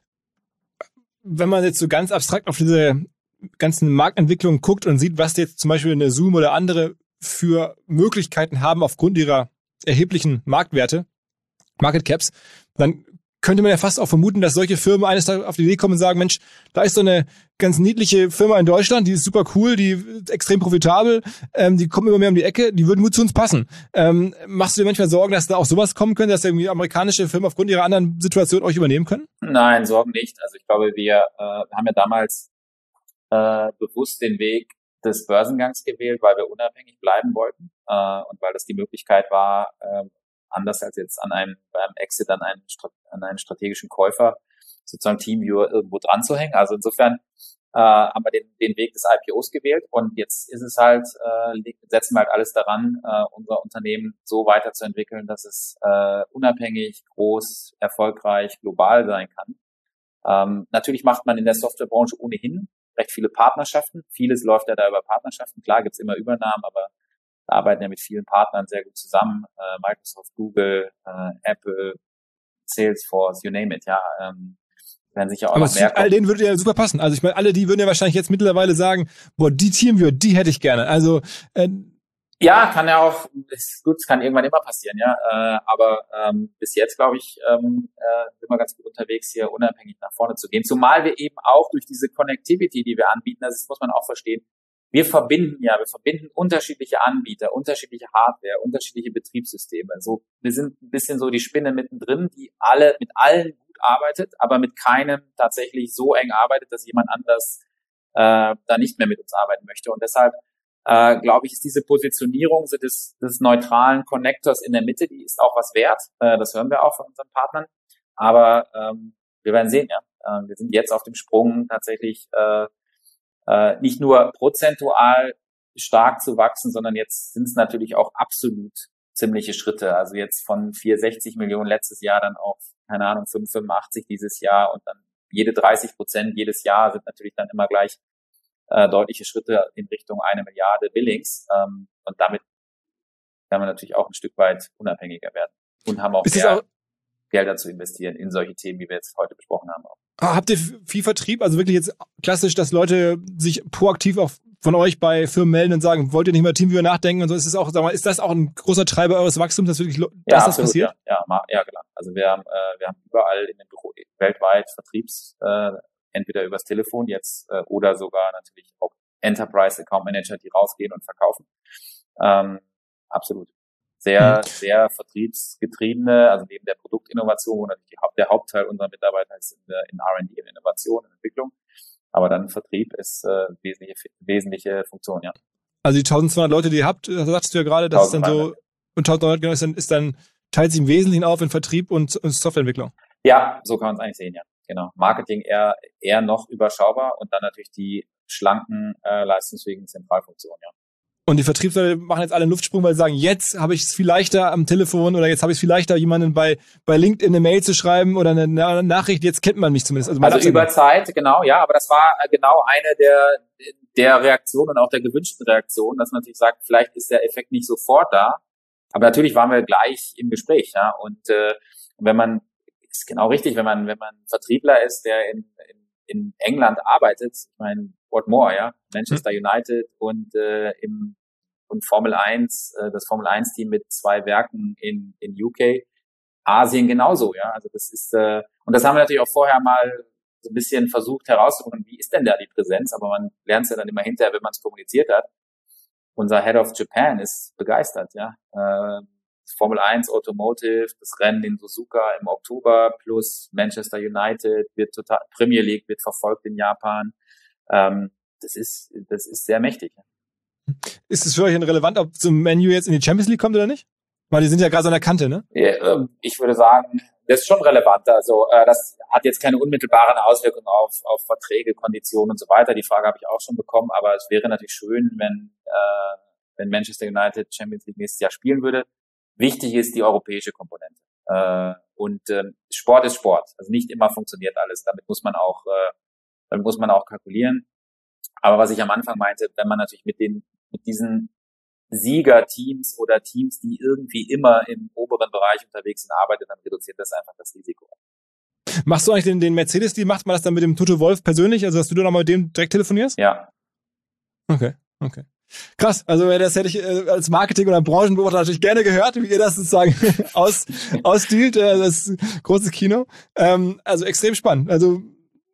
Wenn man jetzt so ganz abstrakt auf diese ganzen Marktentwicklungen guckt und sieht, was jetzt zum Beispiel eine Zoom oder andere für Möglichkeiten haben aufgrund ihrer erheblichen Marktwerte, Market Caps, dann könnte man ja fast auch vermuten, dass solche Firmen eines Tages auf die Idee kommen und sagen, Mensch, da ist so eine ganz niedliche Firma in Deutschland, die ist super cool, die ist extrem profitabel, ähm, die kommen immer mehr um die Ecke, die würden gut zu uns passen. Ähm, machst du dir manchmal Sorgen, dass da auch sowas kommen könnte, dass irgendwie amerikanische Firmen aufgrund ihrer anderen Situation euch übernehmen können? Nein, Sorgen nicht. Also ich glaube, wir äh, haben ja damals äh, bewusst den Weg des Börsengangs gewählt, weil wir unabhängig bleiben wollten äh, und weil das die Möglichkeit war, äh, anders als jetzt an einem beim Exit an einen an einen strategischen Käufer sozusagen Teamviewer irgendwo dran zu hängen. Also insofern äh, haben wir den, den Weg des I P Os gewählt und jetzt ist es halt äh, setzen wir halt alles daran, äh, unser Unternehmen so weiterzuentwickeln, dass es äh, unabhängig, groß, erfolgreich, global sein kann. Ähm, natürlich macht man in der Softwarebranche ohnehin recht viele Partnerschaften. Vieles läuft ja da über Partnerschaften. Klar gibt's immer Übernahmen, aber wir arbeiten ja mit vielen Partnern sehr gut zusammen. Äh, Microsoft, Google, äh, Apple, Salesforce, you name it, ja. Ähm, werden sicher auch aber noch mehr zu all denen würde ja super passen. Also ich meine, alle die würden ja wahrscheinlich jetzt mittlerweile sagen, boah, die Teamviewer, die hätte ich gerne. Also äh, ja, kann ja auch, ist gut, es kann irgendwann immer passieren, ja. Äh, aber ähm, bis jetzt, glaube ich, ähm, äh, sind wir ganz gut unterwegs, hier unabhängig nach vorne zu gehen. Zumal wir eben auch durch diese Connectivity, die wir anbieten, das muss man auch verstehen, wir verbinden ja, wir verbinden unterschiedliche Anbieter, unterschiedliche Hardware, unterschiedliche Betriebssysteme. So, wir sind ein bisschen so die Spinne mittendrin, die alle mit allen gut arbeitet, aber mit keinem tatsächlich so eng arbeitet, dass jemand anders äh, da nicht mehr mit uns arbeiten möchte. Und deshalb äh, glaube ich, ist diese Positionierung so des, des neutralen Connectors in der Mitte, die ist auch was wert. Äh, das hören wir auch von unseren Partnern. Aber ähm, wir werden sehen, ja. Äh, wir sind jetzt auf dem Sprung tatsächlich äh, äh, nicht nur prozentual stark zu wachsen, sondern jetzt sind es natürlich auch absolut ziemliche Schritte. Also jetzt von vierhundertsechzig Millionen letztes Jahr dann auf, keine Ahnung, fünfhundertfünfundachtzig dieses Jahr und dann jede dreißig Prozent jedes Jahr sind natürlich dann immer gleich äh, deutliche Schritte in Richtung eine Milliarde Billings. Ähm, und damit werden wir natürlich auch ein Stück weit unabhängiger werden und haben auch ist mehr auch Gelder zu investieren in solche Themen, wie wir jetzt heute besprochen haben. Auch. Habt ihr viel Vertrieb? Also wirklich jetzt klassisch, dass Leute sich proaktiv auch von euch bei Firmen melden und sagen, wollt ihr nicht mehr Teamviewer nachdenken und so? Ist das auch, sag mal, ist das auch ein großer Treiber eures Wachstums, dass wirklich, dass ja, das absolut, passiert? Ja, ja, ja, klar. Also wir haben, äh, wir haben überall in den Büro weltweit Vertriebs, äh, entweder übers Telefon jetzt äh, oder sogar natürlich auch Enterprise Account Manager, die rausgehen und verkaufen. Ähm, absolut. Sehr, hm. sehr vertriebsgetriebene, also neben der Produktinnovation, wo natürlich die Haupt, der Hauptteil unserer Mitarbeiter ist in, der, in R and D, in Innovation, in Entwicklung. Aber dann Vertrieb ist äh, wesentliche, wesentliche Funktion, ja. Also die eintausendzweihundert Leute, die ihr habt, da sagst du ja gerade, das ist dann so, und eintausenddreihundert genau, ist dann, ist dann, teilt sich im Wesentlichen auf in Vertrieb und, und Softwareentwicklung. Ja, so kann man es eigentlich sehen, ja. Genau. Marketing eher, eher noch überschaubar und dann natürlich die schlanken, äh, leistungsfähigen Zentralfunktionen, ja. Und die Vertriebsleute machen jetzt alle einen Luftsprung, weil sie sagen, jetzt habe ich es viel leichter am Telefon oder jetzt habe ich es viel leichter, jemanden bei bei LinkedIn eine Mail zu schreiben oder eine, eine Nachricht, jetzt kennt man mich zumindest. Also, also über Zeit, genau, ja, aber das war genau eine der der Reaktionen und auch der gewünschten Reaktionen, dass man natürlich sagt, vielleicht ist der Effekt nicht sofort da, aber natürlich waren wir gleich im Gespräch, ja, und äh, wenn man, ist genau richtig, wenn man wenn man Vertriebler ist, der in, in in England arbeitet, ich meine, what more, ja, Manchester United und äh, im und Formel eins, äh, das Formel eins Team mit zwei Werken in in U K, Asien genauso, ja, also das ist äh, und das haben wir natürlich auch vorher mal so ein bisschen versucht herauszufinden, wie ist denn da die Präsenz, aber man lernt es ja dann immer hinterher, wenn man es kommuniziert hat. Unser Head of Japan ist begeistert, ja, äh, Formel eins Automotive, das Rennen in Suzuka im Oktober plus Manchester United wird total, Premier League wird verfolgt in Japan. Ähm, das ist, das ist sehr mächtig. Ist es für euch relevant, ob zum Man U jetzt in die Champions League kommt oder nicht? Weil die sind ja gerade so an der Kante, ne? Ja, ich würde sagen, das ist schon relevant. Also, äh, das hat jetzt keine unmittelbaren Auswirkungen auf, auf Verträge, Konditionen und so weiter. Die Frage habe ich auch schon bekommen, aber es wäre natürlich schön, wenn, äh, wenn Manchester United Champions League nächstes Jahr spielen würde. Wichtig ist die europäische Komponente. Äh, und äh, Sport ist Sport. Also nicht immer funktioniert alles. Damit muss man auch, äh, damit muss man auch kalkulieren. Aber was ich am Anfang meinte, wenn man natürlich mit den, mit diesen Siegerteams oder Teams, die irgendwie immer im oberen Bereich unterwegs sind, arbeitet, dann reduziert das einfach das Risiko. Machst du eigentlich den, den Mercedes-Deal, macht man das dann mit dem Toto Wolff persönlich, also dass du dann nochmal mit dem direkt telefonierst? Ja. Okay, okay. Krass, also das hätte ich äh, als Marketing- oder Branchenbeobachter natürlich gerne gehört, wie ihr das sozusagen aus, ausdealt, äh, das ist ein großes Kino. Ähm, also extrem spannend, also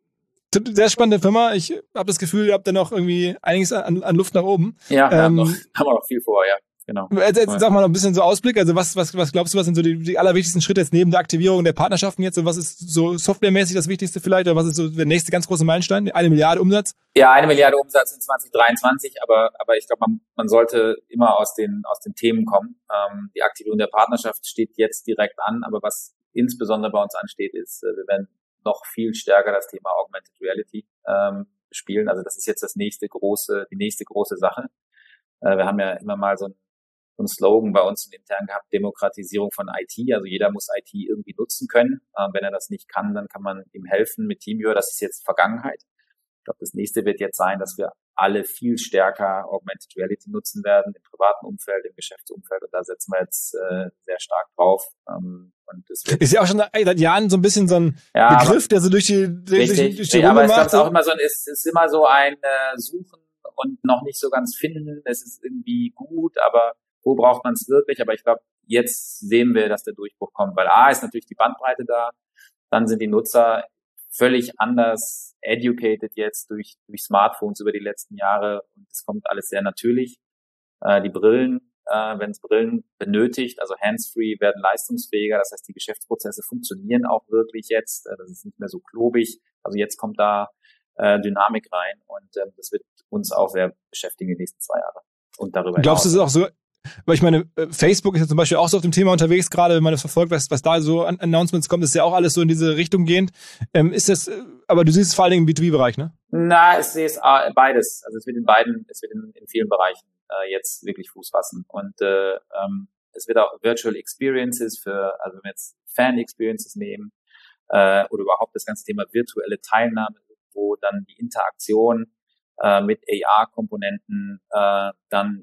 sehr spannende Firma. Ich habe das Gefühl, ihr habt da noch irgendwie einiges an, an Luft nach oben. Ja, wir ähm, haben, noch, haben wir noch viel vor, ja. Genau. Jetzt, jetzt sag mal noch ein bisschen so Ausblick. Also was, was, was glaubst du, was sind so die, die allerwichtigsten Schritte jetzt neben der Aktivierung der Partnerschaften jetzt? Und was ist so softwaremäßig das Wichtigste vielleicht? Oder was ist so der nächste ganz große Meilenstein? Eine Milliarde Umsatz? Ja, eine Milliarde Umsatz in zwanzig dreiundzwanzig. Aber, aber ich glaube, man, man sollte immer aus den, aus den Themen kommen. Ähm, die Aktivierung der Partnerschaft steht jetzt direkt an. Aber was insbesondere bei uns ansteht, ist, wir werden noch viel stärker das Thema Augmented Reality ähm, spielen. Also das ist jetzt das nächste große, die nächste große Sache. Äh, wir haben ja immer mal so ein, so ein Slogan bei uns intern gehabt, Demokratisierung von I T. Also jeder muss I T irgendwie nutzen können. Ähm, wenn er das nicht kann, dann kann man ihm helfen mit TeamViewer. Das ist jetzt Vergangenheit. Ich glaube, das nächste wird jetzt sein, dass wir alle viel stärker Augmented Reality nutzen werden, im privaten Umfeld, im Geschäftsumfeld. Und da setzen wir jetzt äh, sehr stark drauf. Ähm, und das wird ist ja auch schon seit Jahren so ein bisschen so ein ja, Begriff, aber, der so durch die, durch, richtig, durch die nee, Runde aber macht. es ist auch immer so ein, es ist immer so ein äh, Suchen und noch nicht so ganz finden. Es ist irgendwie gut, aber wo braucht man es wirklich? Aber ich glaube, jetzt sehen wir, dass der Durchbruch kommt, weil A ist natürlich die Bandbreite da, dann sind die Nutzer völlig anders educated jetzt durch, durch Smartphones über die letzten Jahre und es kommt alles sehr natürlich. Äh, die Brillen, äh, wenn es Brillen benötigt, also hands-free, werden leistungsfähiger, das heißt, die Geschäftsprozesse funktionieren auch wirklich jetzt, äh, das ist nicht mehr so klobig, also jetzt kommt da äh, Dynamik rein und äh, das wird uns auch sehr beschäftigen die nächsten zwei Jahre und darüber Glaubst du, es ist auch so, weil ich meine, Facebook ist ja zum Beispiel auch so auf dem Thema unterwegs, gerade wenn man das verfolgt, was, was da so an Announcements kommt, ist ja auch alles so in diese Richtung gehend. Ähm, ist das, aber du siehst es vor allen Dingen im B zwei B-Bereich, ne? Na, ich sehe es äh, beides. Also es wird in beiden, es wird in, in vielen Bereichen äh, jetzt wirklich Fuß fassen. Und äh, ähm, es wird auch Virtual Experiences für, also wenn wir jetzt Fan-Experiences nehmen, äh, oder überhaupt das ganze Thema virtuelle Teilnahme, wo dann die Interaktion äh, mit A R-Komponenten äh, dann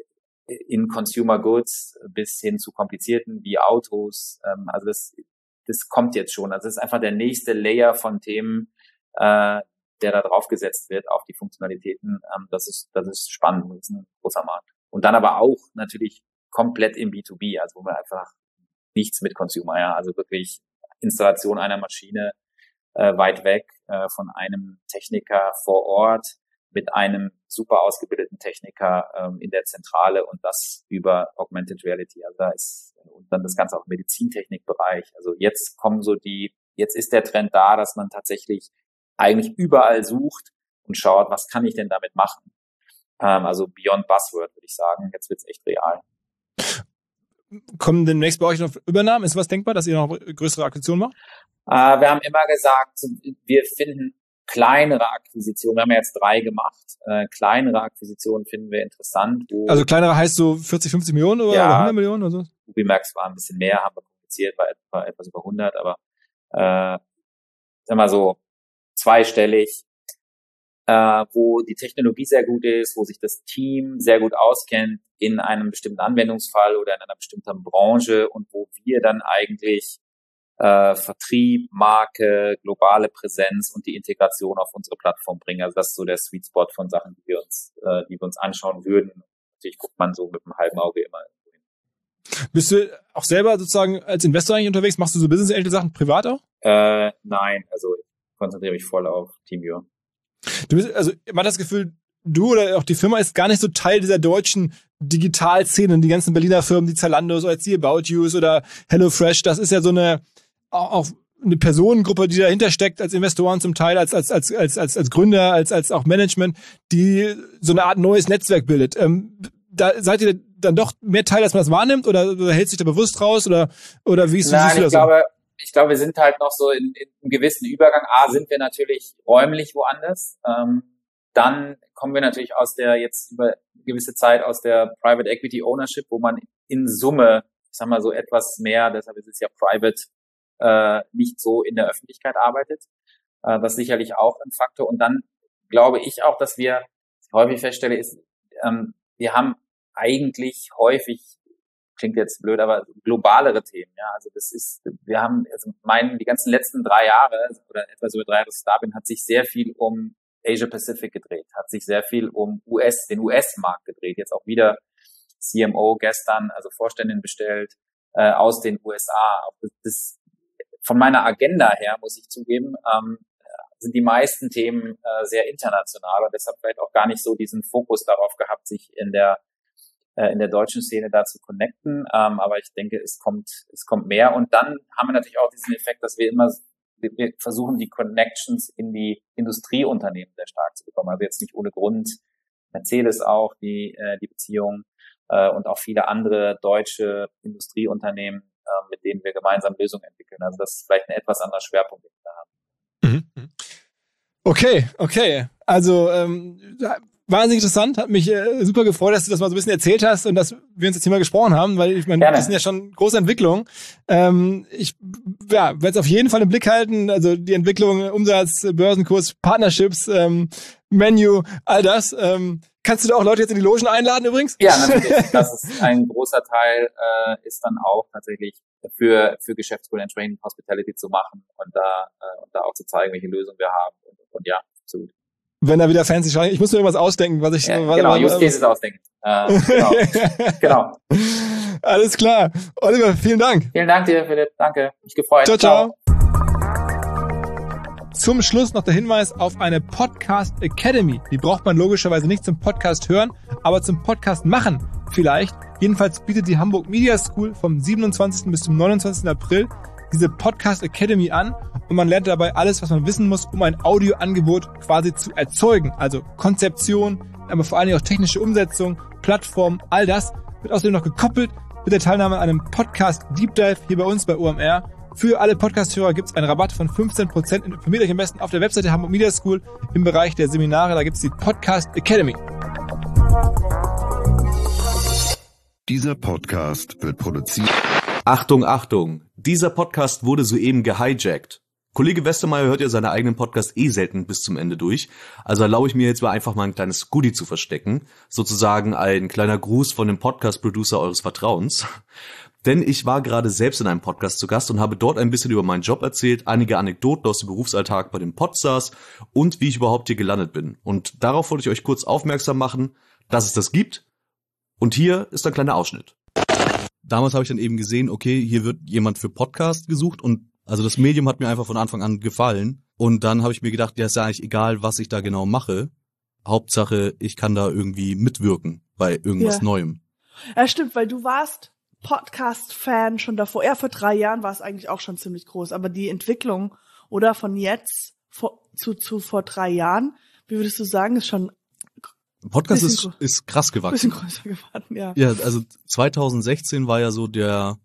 in Consumer Goods bis hin zu komplizierten wie Autos. Ähm, also das, das kommt jetzt schon. Also es ist einfach der nächste Layer von Themen, äh, der da draufgesetzt wird auf die Funktionalitäten. Ähm, das ist, das ist spannend. Das ist ein großer Markt. Und dann aber auch natürlich komplett im B zwei B, also wo man einfach nichts mit Consumer, ja, also wirklich Installation einer Maschine äh, weit weg äh, von einem Techniker vor Ort mit einem super ausgebildeten Techniker ähm, in der Zentrale und das über Augmented Reality. Also da ist und dann das Ganze auch im Medizintechnikbereich. Also jetzt kommen so die, jetzt ist der Trend da, dass man tatsächlich eigentlich überall sucht und schaut, was kann ich denn damit machen? Ähm, also beyond Buzzword, würde ich sagen. Jetzt wird's echt real. Kommen demnächst bei euch noch Übernahmen? Ist was denkbar, dass ihr noch größere Akquisitionen macht? Äh, wir haben immer gesagt, wir finden kleinere Akquisitionen, wir haben ja jetzt drei gemacht, äh, kleinere Akquisitionen finden wir interessant. Wo also kleinere heißt so vierzig, fünfzig Millionen oder, ja, oder hundert Millionen oder so? Ubimax war ein bisschen mehr, haben wir kommuniziert, war etwa, etwas über hundert, aber äh, sag mal so zweistellig, äh, wo die Technologie sehr gut ist, wo sich das Team sehr gut auskennt in einem bestimmten Anwendungsfall oder in einer bestimmten Branche und wo wir dann eigentlich Äh, Vertrieb, Marke, globale Präsenz und die Integration auf unsere Plattform bringen. Also das ist so der Sweet Spot von Sachen, die wir uns, äh, die wir uns anschauen würden. Natürlich guckt man so mit einem halben Auge immer hin. Bist du auch selber sozusagen als Investor eigentlich unterwegs? Machst du so Business Angel Sachen privat auch? Äh, nein, also ich konzentriere mich voll auf TeamViewer. Du bist, also man hat das Gefühl, du oder auch die Firma ist gar nicht so Teil dieser deutschen Digitalszene, die ganzen Berliner Firmen, die Zalando, so als die About Yous oder HelloFresh, das ist ja so eine auch eine Personengruppe, die dahinter steckt, als Investoren zum Teil, als als als als als als Gründer, als als auch Management, die so eine Art neues Netzwerk bildet. Ähm, da seid ihr dann doch mehr Teil, als man das wahrnimmt, oder, oder hält sich da bewusst raus, oder oder wie ist Nein, siehst du das? Ich glaube, ich glaube, wir sind halt noch so in, in einem gewissen Übergang. A, sind wir natürlich räumlich woanders. Ähm, dann kommen wir natürlich aus der jetzt über eine gewisse Zeit aus der Private Equity Ownership, wo man in Summe, ich sag mal so etwas mehr, deshalb ist es ja Private, äh, nicht so in der Öffentlichkeit arbeitet. Äh, das ist sicherlich auch ein Faktor. Und dann glaube ich auch, dass wir, was ich häufig feststelle, ist, ähm, wir haben eigentlich häufig, klingt jetzt blöd, aber globalere Themen. Ja, also das ist, wir haben, also meinen, die ganzen letzten drei Jahre oder etwas über drei Jahre da bin, hat sich sehr viel um Asia Pacific gedreht, hat sich sehr viel um U S, den U S-Markt gedreht. Jetzt auch wieder C M O gestern, also Vorständin bestellt äh, aus den U S A. Auch das, das, von meiner Agenda her, muss ich zugeben, ähm, sind die meisten Themen äh, sehr international und deshalb vielleicht auch gar nicht so diesen Fokus darauf gehabt, sich in der äh, in der deutschen Szene da zu connecten. Ähm, aber ich denke, es kommt es kommt mehr. Und dann haben wir natürlich auch diesen Effekt, dass wir immer wir versuchen, die Connections in die Industrieunternehmen sehr stark zu bekommen. Also jetzt nicht ohne Grund Mercedes auch, die äh, die Beziehung äh, und auch viele andere deutsche Industrieunternehmen, äh, mit denen wir gemeinsam Lösungen entwickeln. Also das ist vielleicht ein etwas anderer Schwerpunkt, den wir da haben. Mhm. Okay, okay. Also ähm, wahnsinnig interessant, hat mich äh, super gefreut, dass du das mal so ein bisschen erzählt hast und dass wir uns jetzt hier mal gesprochen haben, weil ich meine, das sind ja schon große Entwicklungen. Ähm, ich ja, werde es auf jeden Fall im Blick halten, also die Entwicklung, Umsatz, Börsenkurs, Partnerships, ähm, Menu, all das. Ähm, kannst du da auch Leute jetzt in die Logen einladen übrigens? Ja, natürlich. Das ist ein großer Teil, äh, ist dann auch tatsächlich für für Geschäftskunden und Training Hospitality zu machen und da äh, und da auch zu zeigen, welche Lösungen wir haben und, und ja, absolut. Wenn da wieder Fancy schreien, ich muss mir irgendwas ausdenken, was ich... Ja, was, genau, was, Use Cases ausdenken. Äh, genau. genau. Alles klar. Oliver, vielen Dank. Vielen Dank dir, Philipp. Danke. Mich gefreut. Ciao, ciao. Zum Schluss noch der Hinweis auf eine Podcast Academy. Die braucht man logischerweise nicht zum Podcast hören, aber zum Podcast machen vielleicht. Jedenfalls bietet die Hamburg Media School vom siebenundzwanzigsten bis zum neunundzwanzigsten April diese Podcast Academy an und man lernt dabei alles, was man wissen muss, um ein Audioangebot quasi zu erzeugen. Also Konzeption, aber vor allem auch technische Umsetzung, Plattform, all das wird außerdem noch gekoppelt mit der Teilnahme an einem Podcast Deep Dive hier bei uns bei O M R. Für alle Podcast-Hörer gibt es einen Rabatt von fünfzehn Prozent. Informiert euch am besten auf der Webseite Hamburg Media School im Bereich der Seminare. Da gibt es die Podcast Academy. Dieser Podcast wird produziert. Achtung, Achtung! Dieser Podcast wurde soeben gehijackt. Kollege Westermeier hört ja seine eigenen Podcasts eh selten bis zum Ende durch. Also erlaube ich mir jetzt mal einfach mal ein kleines Goodie zu verstecken. Sozusagen ein kleiner Gruß von dem Podcast-Producer eures Vertrauens. Denn ich war gerade selbst in einem Podcast zu Gast und habe dort ein bisschen über meinen Job erzählt, einige Anekdoten aus dem Berufsalltag bei den Podstars und wie ich überhaupt hier gelandet bin. Und darauf wollte ich euch kurz aufmerksam machen, dass es das gibt. Und hier ist ein kleiner Ausschnitt. Damals habe ich dann eben gesehen, okay, hier wird jemand für Podcast gesucht und also das Medium hat mir einfach von Anfang an gefallen. Und dann habe ich mir gedacht, ja, ist ja eigentlich egal, was ich da genau mache. Hauptsache, ich kann da irgendwie mitwirken bei irgendwas ja. Neuem. Ja, stimmt, weil du warst Podcast-Fan schon davor. Ja, vor drei Jahren war es eigentlich auch schon ziemlich groß. Aber die Entwicklung, oder von jetzt vor, zu, zu vor drei Jahren, wie würdest du sagen, ist schon Podcast ist, gro- ist krass gewachsen. Bisschen größer geworden, ja. Ja, also zwanzig sechzehn war ja so der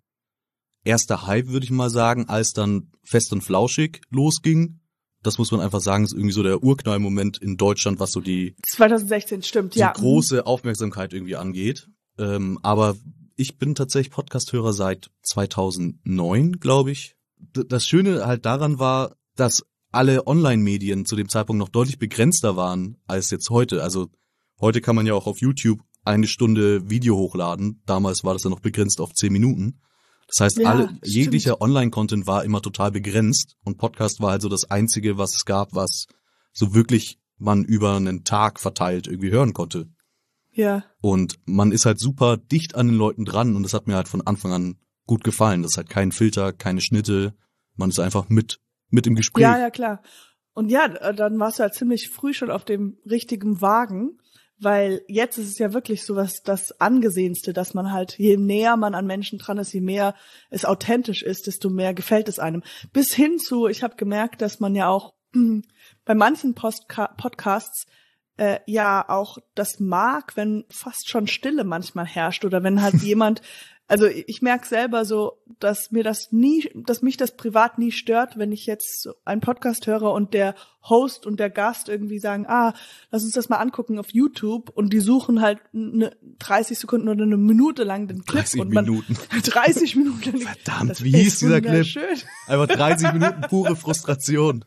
erste Hype, würde ich mal sagen, als dann Fest und Flauschig losging. Das muss man einfach sagen, ist irgendwie so der Urknallmoment in Deutschland, was so die zwanzig sechzehn, stimmt, so ja. große Aufmerksamkeit irgendwie angeht. Ähm, aber ich bin tatsächlich Podcast-Hörer seit zweitausendneun, glaube ich. D- das Schöne halt daran war, dass alle Online-Medien zu dem Zeitpunkt noch deutlich begrenzter waren als jetzt heute. Also heute kann man ja auch auf YouTube eine Stunde Video hochladen. Damals war das ja noch begrenzt auf zehn Minuten. Das heißt, Ja, alle, stimmt. jeglicher Online-Content war immer total begrenzt und Podcast war also das Einzige, was es gab, was so wirklich man über einen Tag verteilt irgendwie hören konnte. Ja. Und man ist halt super dicht an den Leuten dran und das hat mir halt von Anfang an gut gefallen. Das ist halt kein Filter, keine Schnitte. Man ist einfach mit, mit im Gespräch. Ja, ja, klar. Und ja, dann warst du halt ziemlich früh schon auf dem richtigen Wagen, weil jetzt ist es ja wirklich so was das Angesehenste, dass man halt, je näher man an Menschen dran ist, je mehr es authentisch ist, desto mehr gefällt es einem. Bis hin zu, ich habe gemerkt, dass man ja auch bei manchen Postka- Podcasts äh, ja auch das mag, wenn fast schon Stille manchmal herrscht oder wenn halt jemand, also ich merke selber so, dass mir das nie, dass mich das privat nie stört, wenn ich jetzt so einen Podcast höre und der Host und der Gast irgendwie sagen, ah, lass uns das mal angucken auf YouTube und die suchen halt eine dreißig Sekunden oder eine Minute lang den Clip. dreißig und man, Minuten. dreißig Minuten. Verdammt, das wie hieß ist dieser Clip? wunderschön. Einfach dreißig Minuten pure Frustration.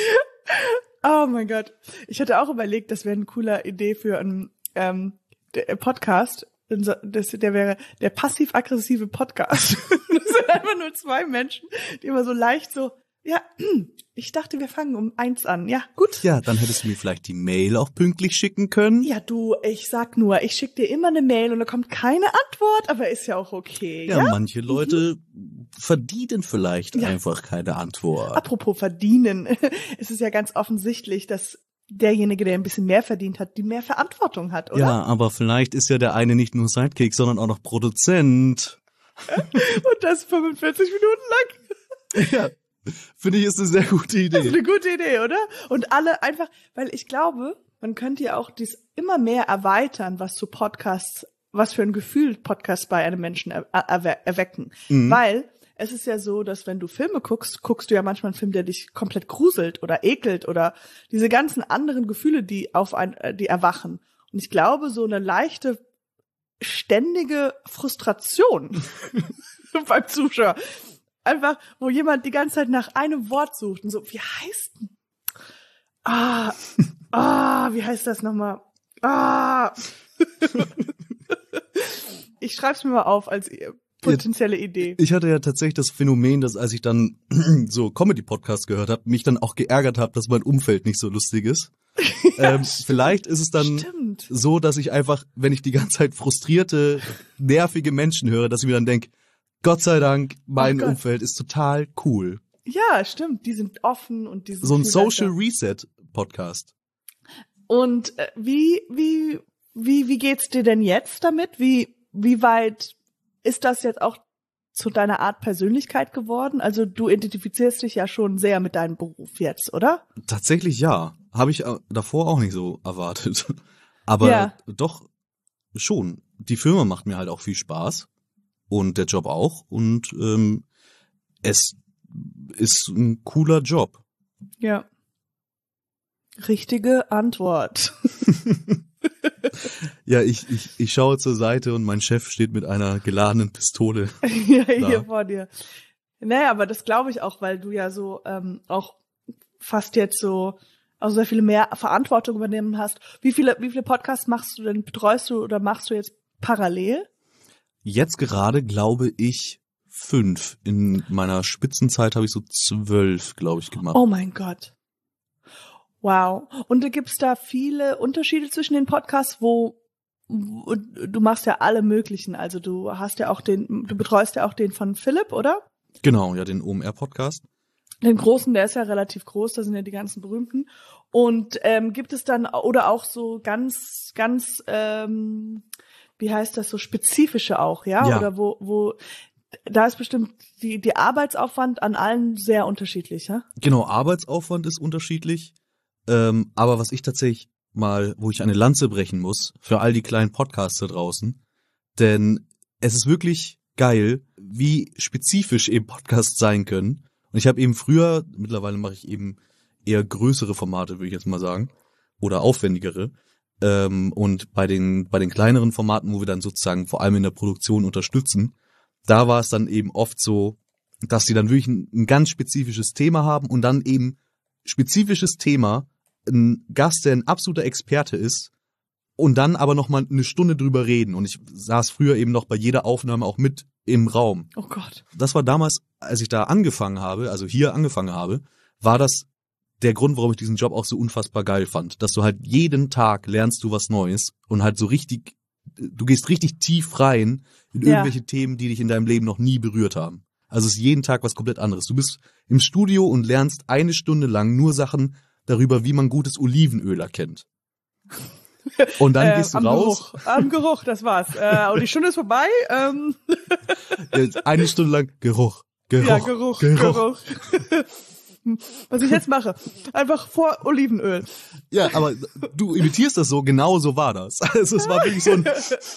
Oh mein Gott. Ich hatte auch überlegt, das wäre eine coole Idee für einen ähm, der Podcast. Das, der wäre der passiv-aggressive Podcast. Das sind einfach nur zwei Menschen, die immer so leicht so, ja, ich dachte, wir fangen um eins an. Ja, gut. Ja, dann hättest du mir vielleicht die Mail auch pünktlich schicken können. Ja, du, ich sag nur, ich schick dir immer eine Mail und da kommt keine Antwort, aber ist ja auch okay. Ja, ja? manche Leute mhm. verdienen vielleicht ja. einfach keine Antwort. Apropos verdienen, es ist ja ganz offensichtlich, dass derjenige, der ein bisschen mehr verdient hat, die mehr Verantwortung hat, oder? Ja, aber vielleicht ist ja der eine nicht nur Sidekick, sondern auch noch Produzent. Und das fünfundvierzig Minuten lang. Ja. Finde ich, ist eine sehr gute Idee. Das ist eine gute Idee, oder? Und alle einfach, weil ich glaube, man könnte ja auch dies immer mehr erweitern, was so Podcasts, was für ein Gefühl Podcasts bei einem Menschen er, er, erwecken. Mhm. Weil es ist ja so, dass wenn du Filme guckst, guckst du ja manchmal einen Film, der dich komplett gruselt oder ekelt oder diese ganzen anderen Gefühle, die auf ein, die erwachen. Und ich glaube, so eine leichte, ständige Frustration beim Zuschauer, einfach, wo jemand die ganze Zeit nach einem Wort sucht und so, wie heißt denn? Ah, ah, wie heißt das nochmal? Ah. Ich schreib's mir mal auf als potenzielle Idee. Ich hatte ja tatsächlich das Phänomen, dass als ich dann so Comedy-Podcasts gehört habe, mich dann auch geärgert habe, dass mein Umfeld nicht so lustig ist. Ja, ähm, vielleicht ist es dann stimmt. so, dass ich einfach, wenn ich die ganze Zeit frustrierte, nervige Menschen höre, dass ich mir dann denke, Gott sei Dank, mein oh Umfeld ist total cool. Ja, stimmt. Die sind offen und die sind so ein Social Reset Podcast. Und äh, wie wie wie wie geht's dir denn jetzt damit? Wie wie weit ist das jetzt auch zu deiner Art Persönlichkeit geworden? Also du identifizierst dich ja schon sehr mit deinem Beruf jetzt, oder? Tatsächlich ja. Habe ich davor auch nicht so erwartet. Aber ja. doch schon. Die Firma macht mir halt auch viel Spaß. Und der Job auch. Und ähm, es ist ein cooler Job. Ja. Richtige Antwort. Ja, ich, ich, ich schaue zur Seite und mein Chef steht mit einer geladenen Pistole. Ja, hier da. Vor dir. Naja, aber das glaube ich auch, weil du ja so ähm, auch fast jetzt so also sehr viel mehr Verantwortung übernehmen hast. Wie viele, wie viele Podcasts machst du denn, betreust du oder machst du jetzt parallel? Jetzt gerade glaube ich fünf. In meiner Spitzenzeit habe ich so zwölf, glaube ich, gemacht. Oh mein Gott. Wow. Und gibt's da viele Unterschiede zwischen den Podcasts, wo, wo du machst ja alle möglichen. Also du hast ja auch den, du betreust ja auch den von Philipp, oder? Genau, ja, den O M R-Podcast. Den großen, der ist ja relativ groß, da sind ja die ganzen berühmten. Und ähm, gibt es dann, oder auch so ganz, ganz, ähm, wie heißt das, so spezifische auch, ja? ja? Oder wo, wo, da ist bestimmt die, die Arbeitsaufwand an allen sehr unterschiedlich, ja? Genau, Arbeitsaufwand ist unterschiedlich. Ähm, aber was ich tatsächlich mal, wo ich eine Lanze brechen muss, für all die kleinen Podcasts da draußen, denn es ist wirklich geil, wie spezifisch eben Podcasts sein können. Und ich habe eben früher, mittlerweile mache ich eben eher größere Formate, würde ich jetzt mal sagen, oder aufwendigere. Ähm, und bei den bei den kleineren Formaten, wo wir dann sozusagen vor allem in der Produktion unterstützen, da war es dann eben oft so, dass sie dann wirklich ein, ein ganz spezifisches Thema haben und dann eben spezifisches Thema, ein Gast, der ein absoluter Experte ist und dann aber noch mal eine Stunde drüber reden. Und ich saß früher eben noch bei jeder Aufnahme auch mit im Raum. Oh Gott. Das war damals, als ich da angefangen habe, also hier angefangen habe, war das der Grund, warum ich diesen Job auch so unfassbar geil fand. Dass du halt jeden Tag lernst du was Neues und halt so richtig, du gehst richtig tief rein in irgendwelche ja. Themen, die dich in deinem Leben noch nie berührt haben. Also es ist jeden Tag was komplett anderes. Du bist im Studio und lernst eine Stunde lang nur Sachen darüber, wie man gutes Olivenöl erkennt. Und dann äh, gehst du am raus. Geruch, am Geruch, das war's. Äh, und die Stunde ist vorbei. Ähm. Eine Stunde lang Geruch, Geruch, ja, Geruch, Geruch. Geruch. Was ich jetzt mache, einfach vor Olivenöl. Ja, aber du imitierst das so, genau so war das. Also es war wirklich so ein...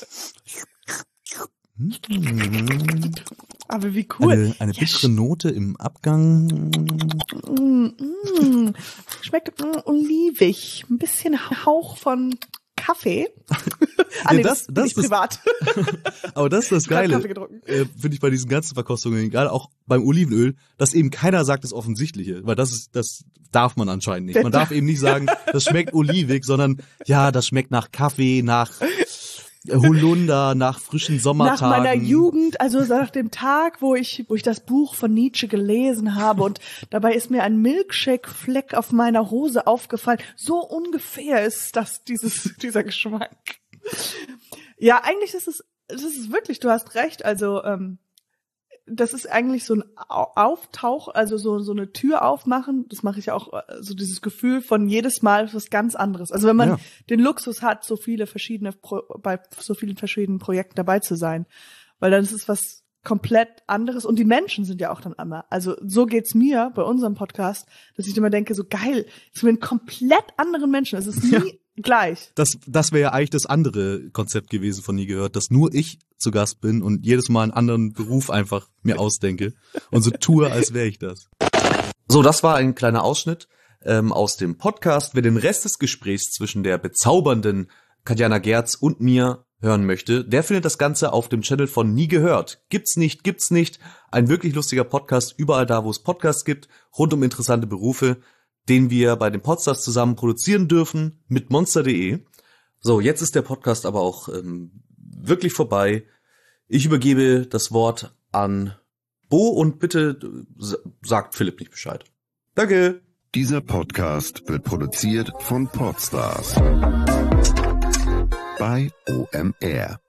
Aber wie cool. Eine, eine bittere Note im Abgang. Mm, mm. Schmeckt mm, olivig. Ein bisschen Hauch von Kaffee. Ah, nee, ja, das, das, das ist privat. Aber das ist das Geile, äh, finde ich bei diesen ganzen Verkostungen, gerade auch beim Olivenöl, dass eben keiner sagt das Offensichtliche, weil das ist, das darf man anscheinend nicht. Man darf eben nicht sagen, das schmeckt olivig, sondern ja, das schmeckt nach Kaffee, nach Holunder nach frischen Sommertagen. Nach meiner Jugend, also nach dem Tag, wo ich, wo ich das Buch von Nietzsche gelesen habe und dabei ist mir ein Milkshake-Fleck auf meiner Hose aufgefallen. So ungefähr ist das, dieses, dieser Geschmack. Ja, eigentlich ist es, das ist wirklich, du hast recht, also, ähm, das ist eigentlich so ein Auftauch, also so so eine Tür aufmachen. Das mache ich auch, so dieses Gefühl von jedes Mal was ganz anderes. Also wenn man ja. den Luxus hat, so viele verschiedene Pro, bei so vielen verschiedenen Projekten dabei zu sein, weil dann ist es was komplett anderes und die Menschen sind ja auch dann andere. Also so geht's mir bei unserem Podcast, dass ich immer denke, so geil, es sind komplett anderen Menschen. Es ist nie ja. gleich. Das, das wäre ja eigentlich das andere Konzept gewesen von Nie gehört, dass nur ich zu Gast bin und jedes Mal einen anderen Beruf einfach mir ausdenke und so tue, als wäre ich das. So, das war ein kleiner Ausschnitt ähm, aus dem Podcast. Wer den Rest des Gesprächs zwischen der bezaubernden Katjana Gerz und mir hören möchte, der findet das Ganze auf dem Channel von Nie gehört. Gibt's nicht, gibt's nicht. Ein wirklich lustiger Podcast, überall da, wo es Podcasts gibt, rund um interessante Berufe, den wir bei den Podstars zusammen produzieren dürfen mit monster punkt de. So, jetzt ist der Podcast aber auch ähm, wirklich vorbei. Ich übergebe das Wort an Bo und bitte äh, sagt Philipp nicht Bescheid. Danke. Dieser Podcast wird produziert von Podstars bei O M R.